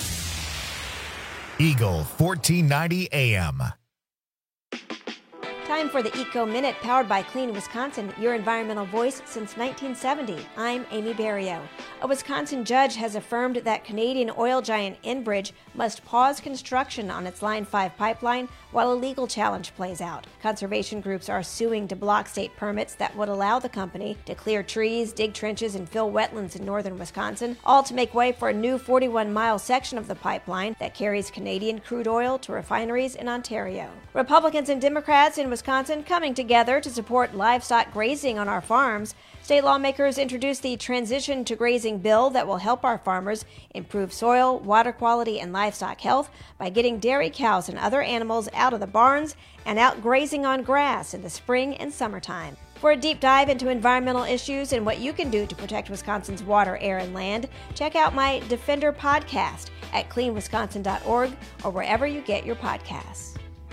Eagle fourteen ninety A M. Time for the Eco Minute, powered by Clean Wisconsin, your environmental voice since nineteen seventy. I'm Amy Barrio. A Wisconsin judge has affirmed that Canadian oil giant Enbridge must pause construction on its Line five pipeline while a legal challenge plays out. Conservation groups are suing to block state permits that would allow the company to clear trees, dig trenches, and fill wetlands in northern Wisconsin, all to make way for a new forty-one mile section of the pipeline that carries Canadian crude oil to refineries in Ontario. Republicans and Democrats in Wisconsin coming together to support livestock grazing on our farms. State lawmakers introduced the Transition to Grazing bill that will help our farmers improve soil, water quality, and livestock health by getting dairy cows and other animals out of the barns and out grazing on grass in the spring and summertime. For a deep dive into environmental issues and what you can do to protect Wisconsin's water, air, and land, check out my Defender podcast at clean wisconsin dot org or wherever you get your podcasts.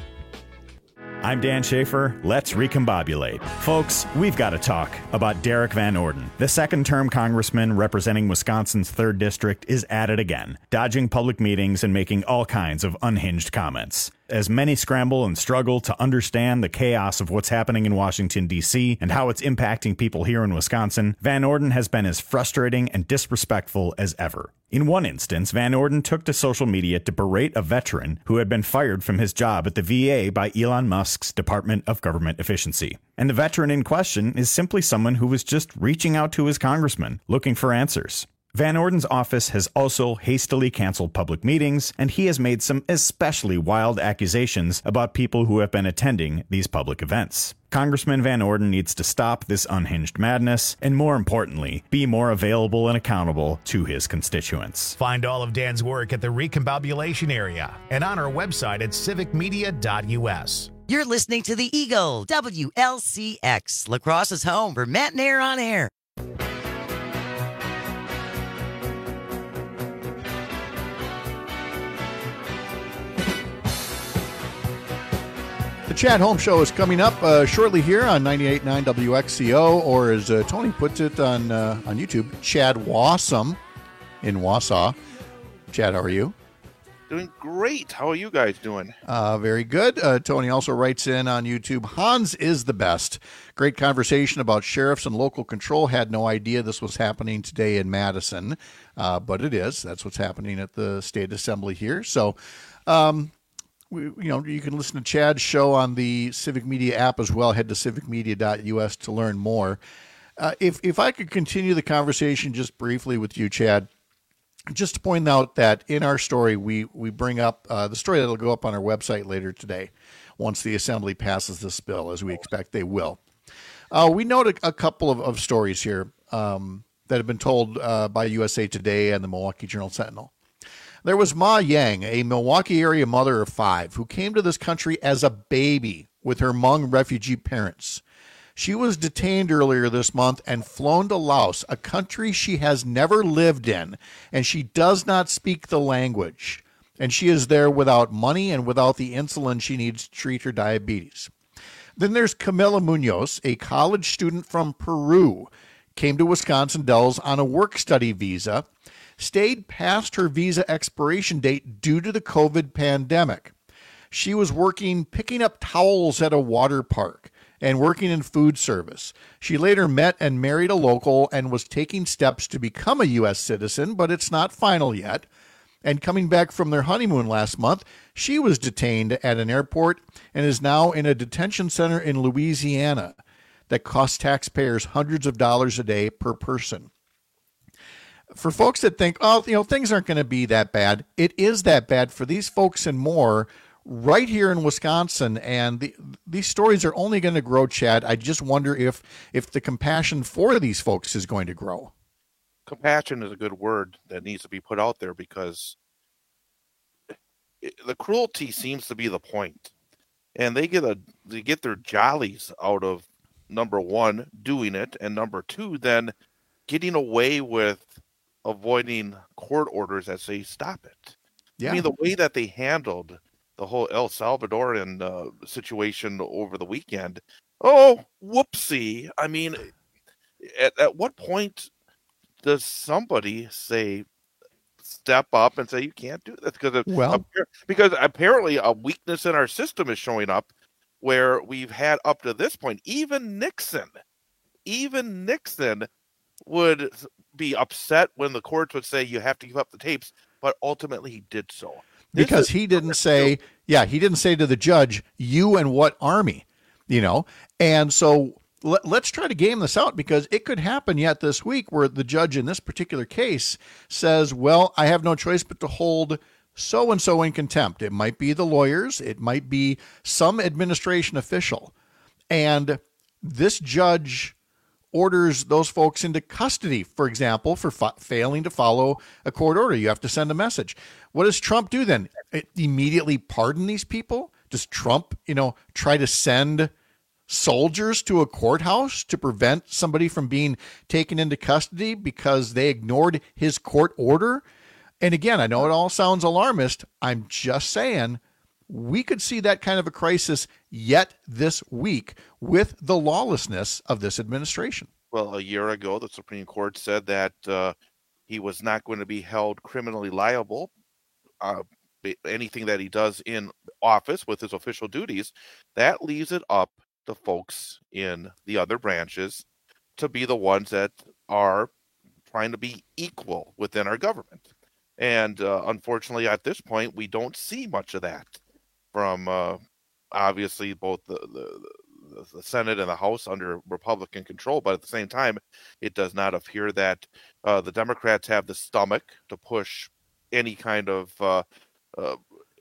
I'm Dan Schaefer. Let's recombobulate. Folks, we've got to talk about Derek Van Orden. The second-term congressman representing Wisconsin's third District is at it again, dodging public meetings and making all kinds of unhinged comments. As many scramble and struggle to understand the chaos of what's happening in Washington, D C, and how it's impacting people here in Wisconsin, Van Orden has been as frustrating and disrespectful as ever. In one instance, Van Orden took to social media to berate a veteran who had been fired from his job at the V A by Elon Musk's Department of Government Efficiency. And the veteran in question is simply someone who was just reaching out to his congressman, looking for answers. Van Orden's office has also hastily canceled public meetings, and he has made some especially wild accusations about people who have been attending these public events. Congressman Van Orden needs to stop this unhinged madness, and more importantly, be more available and accountable to his constituents. Find all of Dan's work at the Recombobulation Area and on our website at civic media dot u s. You're listening to the Eagle, W L C X, La Crosse's home for Matt and Air on Air. The Chad Holmes Show is coming up uh, shortly here on ninety-eight point nine W X C O, or as uh, Tony puts it on uh, on YouTube, Chad Wassum in Wausau. Chad, how are you? Doing great. How are you guys doing? Uh, very good. Uh, Tony also writes in on YouTube, Hans is the best. Great conversation about sheriffs and local control. Had no idea this was happening today in Madison, uh, but it is. That's what's happening at the State Assembly here. So, um, we, you know, you can listen to Chad's show on the Civic Media app as well. Head to civic media dot u s to learn more. Uh, if if I could continue the conversation just briefly with you, Chad, just to point out that in our story, we, we bring up uh, the story that will go up on our website later today once the Assembly passes this bill, as we expect they will. Uh, we note a, a couple of, of stories here um, that have been told uh, by U S A Today and the Milwaukee Journal-Sentinel. There was Ma Yang, a Milwaukee area mother of five, who came to this country as a baby with her Hmong refugee parents. She was detained earlier this month and flown to Laos, a country she has never lived in, and she does not speak the language. And she is there without money and without the insulin she needs to treat her diabetes. Then there's Camila Munoz, a college student from Peru, came to Wisconsin Dells on a work-study visa, stayed past her visa expiration date due to the COVID pandemic. She was working picking up towels at a water park and working in food service. She later met and married a local and was taking steps to become a U S citizen, but it's not final yet. And coming back from their honeymoon last month, she was detained at an airport and is now in a detention center in Louisiana that costs taxpayers hundreds of dollars a day per person. For folks that think, oh, you know, things aren't going to be that bad, it is that bad for these folks and more right here in Wisconsin, and the, these stories are only going to grow, Chad. I just wonder if if the compassion for these folks is going to grow. Compassion is a good word that needs to be put out there, because it, the cruelty seems to be the point, and they get a they get their jollies out of, number one, doing it, and number two, then getting away with avoiding court orders that say stop it. Yeah. I mean, the way that they handled the whole El Salvadorian uh, situation over the weekend. Oh, whoopsie. I mean, at, at what point does somebody say, step up and say, you can't do this? Because, well, because apparently a weakness in our system is showing up where we've had up to this point, even Nixon, even Nixon would be upset when the courts would say you have to give up the tapes, but ultimately he did so. This because is- he didn't say, yeah, he didn't say to the judge, you and what army, you know? And so let, let's try to game this out, because it could happen yet this week where the judge in this particular case says, well, I have no choice but to hold so-and-so in contempt. It might be the lawyers. It might be some administration official. And this judge orders those folks into custody, for example, for fa- failing to follow a court order. You have to send a message. What does Trump do then? It immediately pardon these people? Does Trump, you know, try to send soldiers to a courthouse to prevent somebody from being taken into custody because they ignored his court order? And again, I know it all sounds alarmist. I'm just saying we could see that kind of a crisis yet this week with the lawlessness of this administration. Well, a year ago, the Supreme Court said that uh, he was not going to be held criminally liable. Uh, anything that he does in office with his official duties, that leaves it up to folks in the other branches to be the ones that are trying to be equal within our government. And uh, unfortunately, at this point, we don't see much of that from uh, obviously both the, the, the Senate and the House under Republican control. But at the same time, it does not appear that uh, the Democrats have the stomach to push any kind of, uh, uh,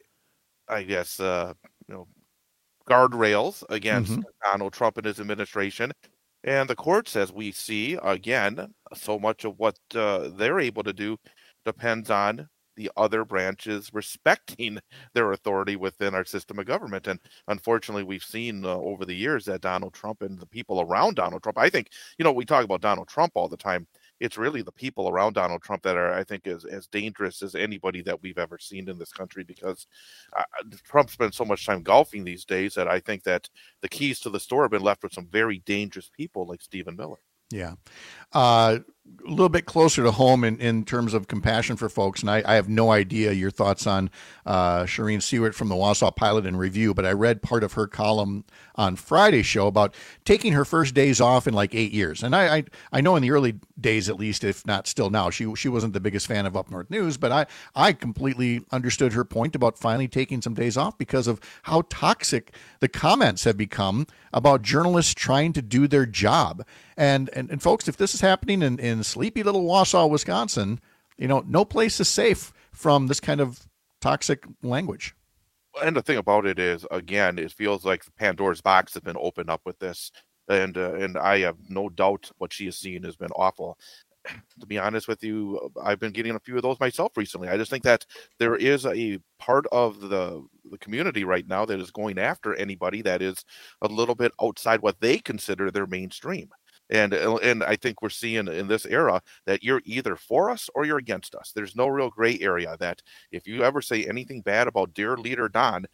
I guess, uh, you know, guardrails against mm-hmm. Donald Trump and his administration. And the courts, as we see, again, so much of what uh, they're able to do depends on the other branches respecting their authority within our system of government. And unfortunately, we've seen uh, over the years that Donald Trump and the people around Donald Trump, I think, you know, we talk about Donald Trump all the time. It's really the people around Donald Trump that are, I think, as, as dangerous as anybody that we've ever seen in this country, because uh, Trump spends so much time golfing these days that I think that the keys to the store have been left with some very dangerous people like Stephen Miller. Yeah. Uh, a little bit closer to home in, in terms of compassion for folks. And I, I have no idea your thoughts on uh, Shireen Seward from the Wausau Pilot and Review, but I read part of her column on Friday's show about taking her first days off in like eight years. And I, I, I know in the early days, at least, if not still now, she she wasn't the biggest fan of Up North News, but I, I completely understood her point about finally taking some days off because of how toxic the comments have become about journalists trying to do their job. And, and, and folks, if this is happening in, in sleepy little Wausau, Wisconsin, you know, no place is safe from this kind of toxic language. And the thing about it is, again, it feels like Pandora's box has been opened up with this. And, uh, and I have no doubt what she has seen has been awful. To be honest with you, I've been getting a few of those myself recently. I just think that there is a part of the the community right now that is going after anybody that is a little bit outside what they consider their mainstream. And and I think we're seeing in this era that you're either for us or you're against us. There's no real gray area that if you ever say anything bad about dear leader Don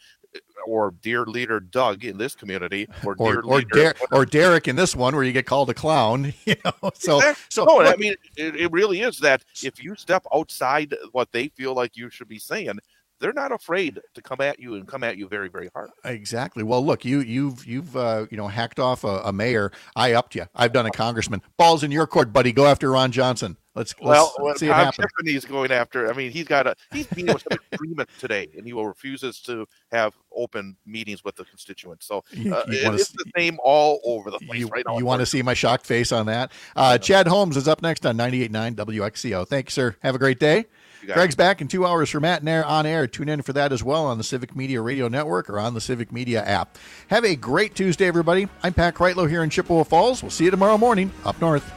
or dear leader Doug in this community, or or dear or, leader, Der- or Derek in this one where you get called a clown, you know. So exactly. so no, look, I mean it, it really is that if you step outside what they feel like you should be saying, they're not afraid to come at you and come at you very, very hard. Exactly. Well, look, you you've you've uh, you know hacked off a, a mayor. I upped you. I've done a congressman. Ball's in your court, buddy. Go after Ron Johnson. Let's, let's well, see Tom it happen. Tiffany's going after. I mean, he's got a he's meeting with some agreement today, and he will refuses to have open meetings with the constituents. So You- uh, you it, wanna it's see- the same all over the place You, right now. you want to see my shocked face on that? Uh, Chad Holmes is up next on ninety-eight point nine W X C O. Thank you, sir. Have a great day. You got Greg's it. back in two hours for Matt and Air on air. Tune in for that as well on the Civic Media Radio Network or on the Civic Media app. Have a great Tuesday, everybody. I'm Pat Kreitlow here in Chippewa Falls. We'll see you tomorrow morning up north.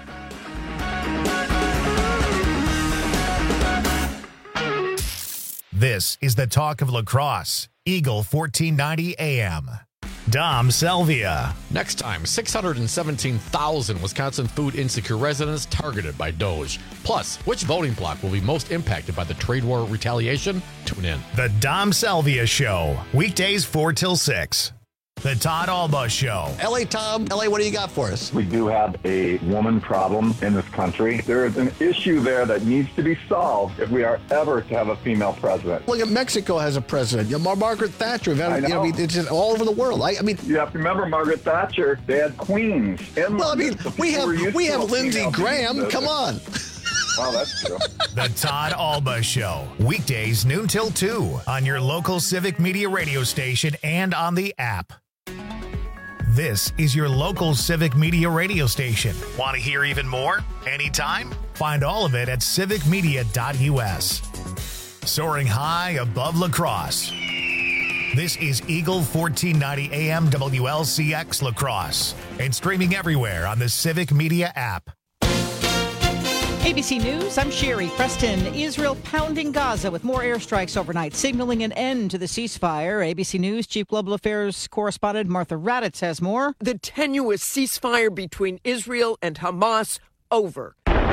This is the talk of lacrosse. Eagle fourteen ninety A M. Dom Salvia. Next time, six hundred seventeen thousand Wisconsin food insecure residents targeted by Doge. Plus, which voting bloc will be most impacted by the trade war retaliation? Tune in. The Dom Salvia Show. Weekdays four till six. The Todd Alba Show. L A Tom, L A, what do you got for us? We do have a woman problem in this country. There is an issue there that needs to be solved if we are ever to have a female president. Look at Mexico has a president. You know, Margaret Thatcher. Had, I know. You know, it's just all over the world. I, I mean, you have to remember Margaret Thatcher. They had queens. In well, I mean, we have we have Lindsey Graham. Come on. Wow, that's true. The Todd Alba Show. Weekdays noon till two on your local Civic Media radio station and on the app. This is your local Civic Media radio station. Want to hear even more? Anytime? Find all of it at civic media dot u s. Soaring high above La Crosse. This is Eagle fourteen ninety A M W L C X La Crosse and streaming everywhere on the Civic Media app. A B C News, I'm Sherry Preston. Israel pounding Gaza with more airstrikes overnight, signaling an end to the ceasefire. A B C News Chief Global Affairs correspondent Martha Raddatz has more. The tenuous ceasefire between Israel and Hamas over.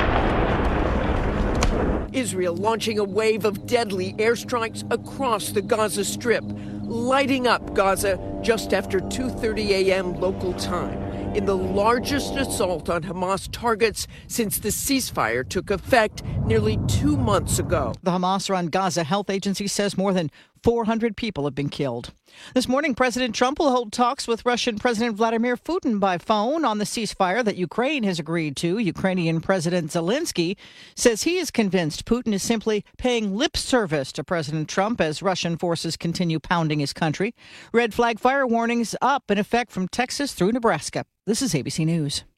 Israel launching a wave of deadly airstrikes across the Gaza Strip, lighting up Gaza just after two thirty a.m. local time, in the largest assault on Hamas targets since the ceasefire took effect nearly two months ago. The Hamas-run Gaza Health Agency says more than four hundred people have been killed. This morning, President Trump will hold talks with Russian President Vladimir Putin by phone on the ceasefire that Ukraine has agreed to. Ukrainian President Zelensky says he is convinced Putin is simply paying lip service to President Trump as Russian forces continue pounding his country. Red flag fire warnings up in effect from Texas through Nebraska. This is A B C News.